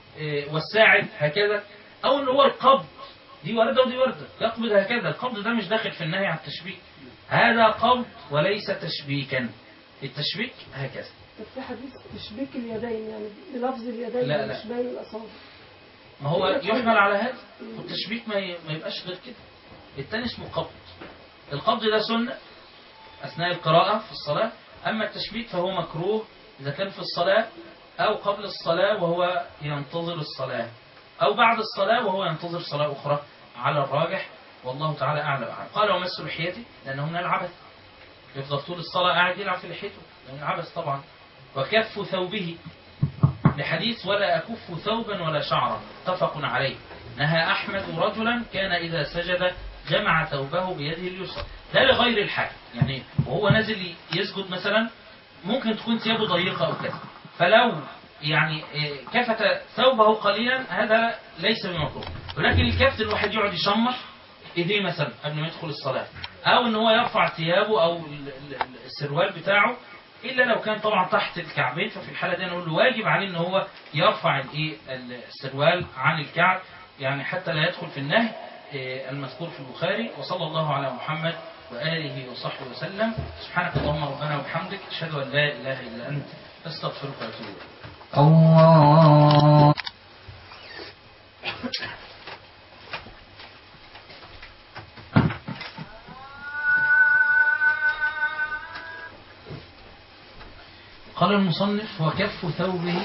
والساعد هكذا، أو أن هو القبض، دي وردة ودي وردة، يقبض هكذا. القبض ده مش داخل في النهي عن التشبيك، هذا قبض وليس تشبيكا. التشبيك هكذا. في حديث تشبيك اليدين يعني بلفظ اليدين لا مش باين الأصابع. ما هو يحمل على هذا، والتشبيك ما يبقاش غير كده. الثاني اسمه قبض. القبض ده سنة أثناء القراءة في الصلاة، أما التشبيك فهو مكروه إذا كان في الصلاة أو قبل الصلاة وهو ينتظر الصلاة، أو بعد الصلاة وهو ينتظر صلاة أخرى على الراجح، والله تعالى أعلى وأعلم. قال ومس لحيته لأنه من العبث، يفضل طول الصلاة قاعد يلعب في لحيته من العبث طبعا. وكف ثوبه لحديث ولا أكف ثوبا ولا شعرا اتفق عليه. نهى أحمد رجلا كان إذا سجد جمع ثوبه بيده اليسرى، ده لغير الحاجة، يعني وهو نازل يسجد مثلا ممكن تكون ثيابه ضيقة أو كذا، فلو يعني كفت ثوبه قليلا هذا ليس بمكروه. ولكن الكفت الواحد يقعد يشمر ايديه مثلا قبل ما يدخل الصلاة، او ان هو يرفع ثيابه او السروال بتاعه، الا لو كان طبعا تحت الكعبين، ففي الحالة دي نقول له واجب عليه ان هو يرفع السروال عن الكعب، يعني حتى لا يدخل في النهي المذكور في البخاري. وصلى الله على محمد وآله وصحبه وسلم. سبحانك اللهم ربنا وبحمدك أشهد أن لا إله إلا أنت أستغفرك وأتوب إليك. الله. قال المصنف وكف ثوبه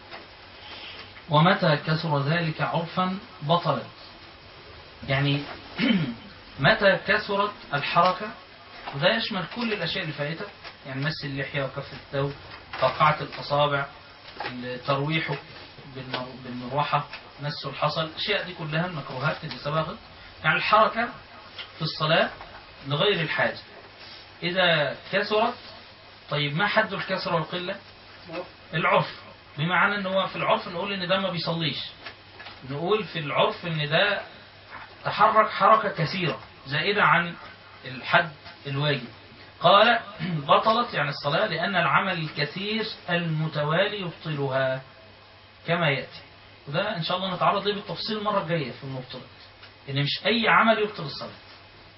ومتى كثر ذلك عرفا بطلت، يعني متى كثرت الحركة، وده يشمل كل الأشياء اللي فاتت، يعني مس اللحية وكف الثوب، فقعة الأصابع، ترويحه بالمروحة، مس الحصل، الأشياء دي كلها المكروهات اللي سبقت. يعني الحركة في الصلاة لغير الحاجة إذا كثرت. طيب ما حد الكثرة والقلة؟ العرف، بمعنى ان هو في العرف نقول ان ده ما بيصليش، نقول في العرف ان ده تحرك حركة كثيرة زائدة عن الحد الواجب. قال بطلت يعني الصلاة لأن العمل الكثير المتوالي يبطلها كما يأتي، وده إن شاء الله نتعرض له بالتفصيل المرة الجاية في المبطلات، إن مش أي عمل يبطل الصلاة،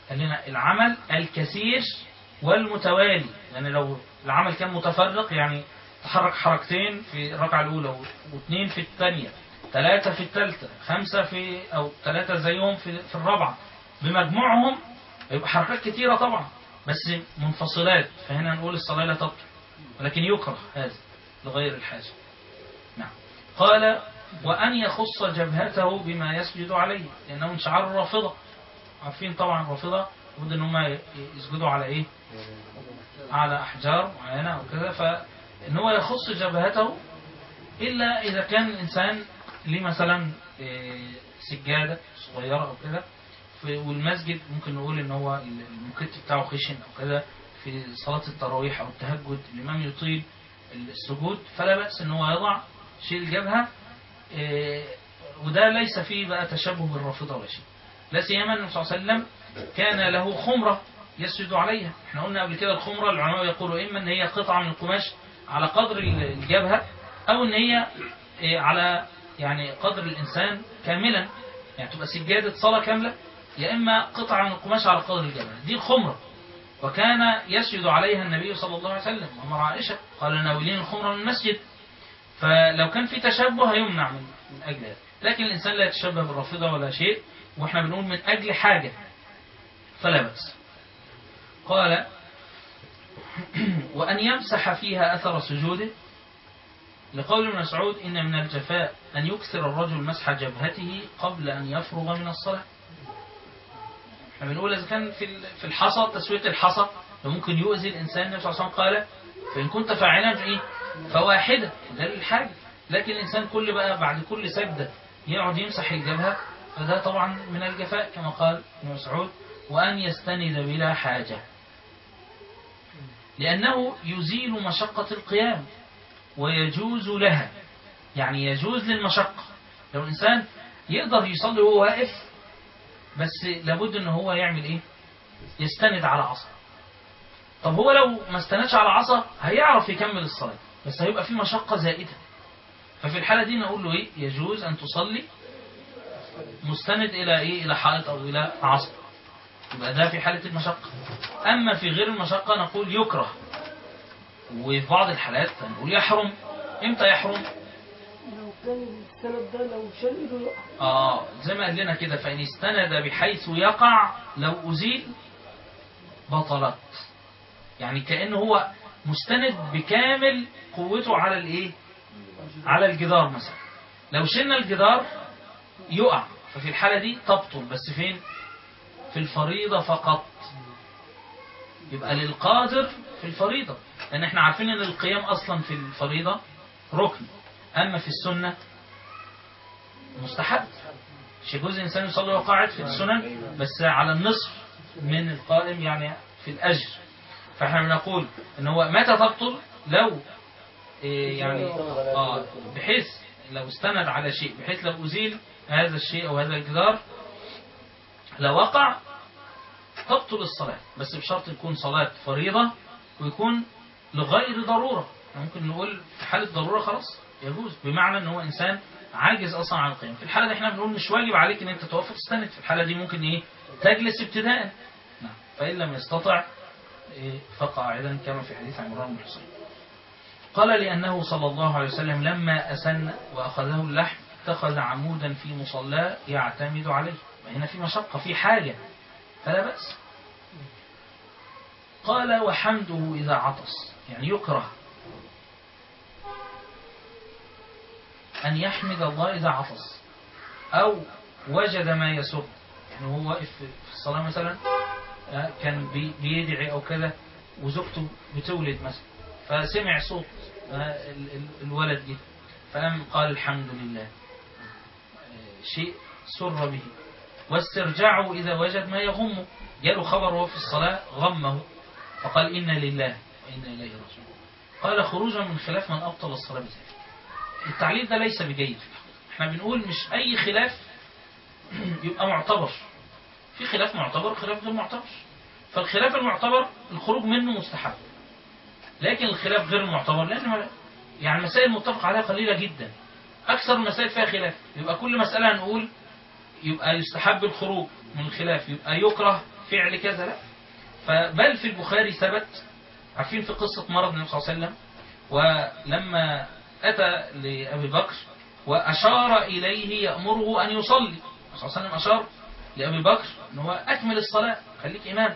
قال لنا العمل الكثير والمتوالي، يعني لو العمل كان متفرق يعني تحرك حركتين في الركعة الأولى واثنين في الثانية، 3 في الثالثة، 5 في أو 3 زيهم في الرابعة، بمجموعهم يبقى حركات كثيرة طبعا بس منفصلات، فهنا نقول الصلاة لا تبطل، ولكن يكره هذا لغير الحاجة. نعم. قال وأن يخص جبهته بما يسجد عليه، لأنه من شعار الرافضة، عارفين طبعا الرافضة بد ان هم يسجدوا على ايه؟ على احجار معينه او كذا، فان هو يخص جبهته الا اذا كان الانسان ليه مثلا سجاده صغيره او كده، والمسجد ممكن نقول ان هو المكت بتاعه خشن او كذا، في صلاه التراويح او التهجد الامام يطيل السجود، فلا باس ان هو يضع شيء الجبهه، وده ليس فيه بقى تشبه بالرافضه ولا شيء. لا سيما النبي صلى الله عليه وسلم كان له خمرة يسجد عليها. احنا قلنا قبل كده الخمرة العلماء يقولوا إما ان هي قطعة من القماش على قدر الجبهة، او ان هي على يعني قدر الإنسان كاملا، يعني تبقى سجادة صلاة كاملة، يا إما قطعة من القماش على قدر الجبهة، دي الخمرة. وكان يسجد عليها النبي صلى الله عليه وسلم، وأمر عائشة قال ناولين الخمرة من المسجد. فلو كان في تشبه هيمنع من أجل هذا، لكن الإنسان لا يتشبه بالرافضة ولا شيء، واحنا بنقول من أجل حاجة فلا بأس. قال وأن يمسح فيها أثر سجوده، لقول ابن مسعود إن من الجفاء أن يكثر الرجل مسح جبهته قبل أن يفرغ من الصلاة. احنا بنقول إذا كان في الحصى، تسوية الحصى ممكن يؤذي الإنسان، النبي صلى الله عليه وسلم قال فإن كنت فاعلا إيه فواحدة، ده للحاجة، لكن الإنسان كل بقى بعد كل سجدة يقعد يمسح الجبهة، فده طبعا من الجفاء كما قال ابن مسعود. وأن يستند بلا حاجة، لأنه يزيل مشقة القيام ويجوز لها، يعني يجوز للمشقة. لو الإنسان يقدر يصلي وهو واقف، بس لابد أنه هو يعمل إيه؟ يستند على عصا. طب هو لو ما استندش على عصا هيعرف يكمل الصلاة، بس هيبقى في مشقة زائدة، ففي الحالة دي نقول له إيه؟ يجوز أن تصلي مستند إلى إيه؟ إلى حائط أو إلى عصا، يبقى ده في حالة المشقة. أما في غير المشقة نقول يكره، وفي بعض الحالات نقول يحرم. إمتى يحرم؟ لو كان السند ده لو شال إيده يقع. زي ما قال لنا كده، فإن استند بحيث يقع لو أزيل بطلت، يعني كأنه هو مستند بكامل قوته على الإيه؟ على الجدار مثلا، لو شلنا الجدار يقع، ففي الحالة دي تبطل، بس فين؟ في الفريضة فقط. يبقى للقادر في الفريضة، لأن احنا عارفين ان القيام أصلا في الفريضة ركن، أما في السنة مستحب. مش يجوز الإنسان يصلي وقاعد في السنن، بس على النصف من القائم يعني في الأجر. فاحنا بنقول ان هو متى تبطل؟ لو يعني بحيث لو استند على شيء، بحيث لو أزيل هذا الشيء أو هذا الجدار لو وقع تبطل الصلاة، بس بشرط تكون صلاة فريضة ويكون لغير ضرورة. ممكن نقول في حالة ضرورة خلاص يجوز، بمعنى ان هو انسان عاجز اصلا عن القيام، في الحالة دي احنا بنقول مش واجب عليك ان انت توقف تستند، في الحالة دي ممكن ايه؟ تجلس ابتداء. نعم. فإن لم يستطع فقاعدا كما في حديث عمران بن حسين. قال لأنه صلى الله عليه وسلم لما أسن وأخذه اللحم اتخذ عمودا في مصلاه يعتمد عليه، وهنا في مشقة في حاجة فلا بأس. قال وحمده إذا عطس، يعني يكره أن يحمد الله إذا عطس أو وجد ما يسر، يعني هو واقف في الصلاة مثلا كان بيدعي أو كذا وزوجته بتولد مثلا، فسمع صوت الولد جه فقام قال الحمد لله، شيء سر به. واسترجعه إذا وجد ما يغمه، جاله خبر وهو في الصلاة غمه فقال إنا لله وإنا إليه راجعون. قال خروجا من خلاف من أبطل الصلاة بذلك. التعليل ده ليس بجيد، احنا بنقول مش أي خلاف يبقى معتبر، في خلاف معتبر وخلاف غير معتبر، فالخلاف المعتبر الخروج منه مستحب، لكن الخلاف غير المعتبر لأن يعني المسائل المتفق عليها قليلة جدا، أكثر المسائل فيها خلاف، يبقى كل مسألة هنقول يبقى يستحب الخروج من الخلاف، يبقى يكره فعل كذا، لا. فبل في البخاري ثبت، عارفين في قصة مرض النبي صلى الله عليه وسلم، ولما أتى لأبي بكر وأشار إليه يأمره أن يصلي، النبي صلى الله عليه وسلم أشار لأبي بكر أنه أكمل الصلاة خليك إمام.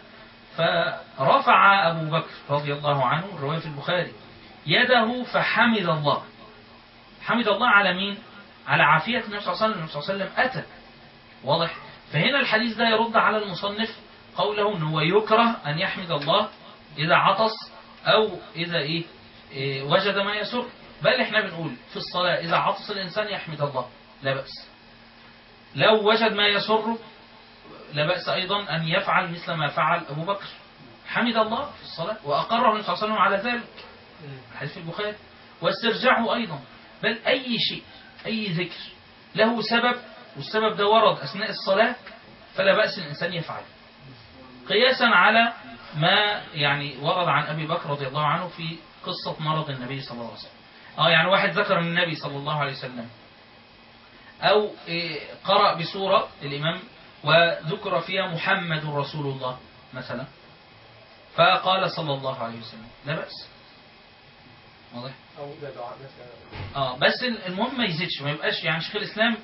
فرفع أبو بكر رضي الله عنه، الرواية في البخاري، يده فحمد الله. حمد الله على مين؟ على عافية النبي صلى الله عليه وسلم. النبي صلى الله عليه وسلم أتى، واضح. فهنا الحديث ده يرد على المصنف قوله أنه يكره أن يحمد الله إذا عطس أو إذا وجد ما يسر. بل احنا بنقول في الصلاة إذا عطس الإنسان يحمد الله لا بأس، لو وجد ما يسر لا بأس أيضا أن يفعل مثل ما فعل أبو بكر، حمد الله في الصلاة وأقره النبي صلى الله عليه وسلم على ذلك، الحديث في البخاري. واسترجعه أيضا. بل أي شيء، أي ذكر له سبب والسبب ده ورد أثناء الصلاة فلا بأس الإنسان يفعل، قياسا على ما ورد عن أبي بكر رضي الله عنه في قصة مرض النبي صلى الله عليه وسلم. يعني واحد ذكر من النبي صلى الله عليه وسلم، أو قرأ بسورة الإمام وذكر فيها محمد رسول الله مثلا، فقال صلى الله عليه وسلم لا بأس، واضح؟ أو ده دعاء مثلا. بس المهم ما يزيدش، ما يبقاش شيخ الإسلام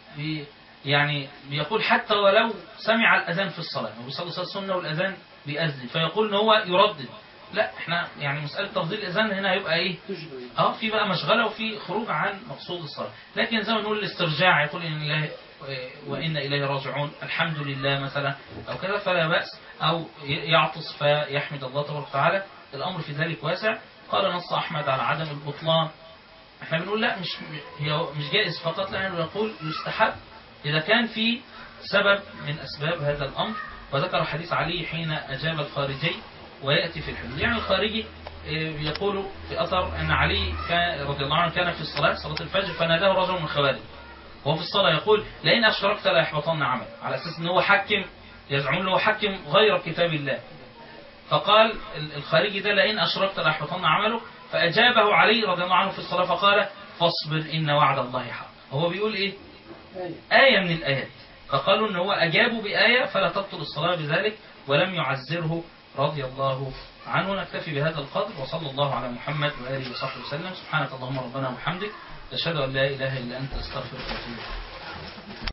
بيقول حتى ولو سمع الأذان في الصلاة، هو بيصلي صلاة السنة والأذان بيأذن فيقول إن هو يردد، لا احنا مسألة تفضيل الأذان هنا هيبقى في بقى مشغلة وفي خروج عن مقصود الصلاة. لكن زي ما نقول الاسترجاع، يقول إن الله وإن إليه راجعون، الحمد لله مثلا أو كذا، فلا بأس. أو يعطس فيحمد الله تبارك وتعالى، الأمر في ذلك واسع. قال نص أحمد على عدم البطلان، احنا بنقول لا، مش جائز فقط، لا نقول يستحب إذا كان في سبب من أسباب هذا الأمر. وذكر حديث علي حين أجاب الخارجي، ويأتي في الحديث الخارجي يقول في أثر أن علي رضي الله عنه كان في الصلاة، صلاة الفجر، فناداه رجل من الخوارج وهو في الصلاة يقول لئن أشركت لا يحبطن عمل، على أساس أنه حكم، يزعمون أنه حكم غير كتاب الله. فقال الخارجي ده لئن أشركت لا يحبطن عمله، فأجابه علي رضي الله عنه في الصلاة فقال فاصبر إن وعد الله حق. هو بيقول آية من الآيات، فقالوا أنه هو أجابوا بآية فلا تبطل الصلاة بذلك، ولم يعزره رضي الله عنه. نكتفي بهذا القدر، وصلى الله على محمد وآله وصحبه وسلم. سبحانك اللهم ربنا وبحمدك، أشهد أن لا إله إلا أنت، أستغفرك وأتوب إليك.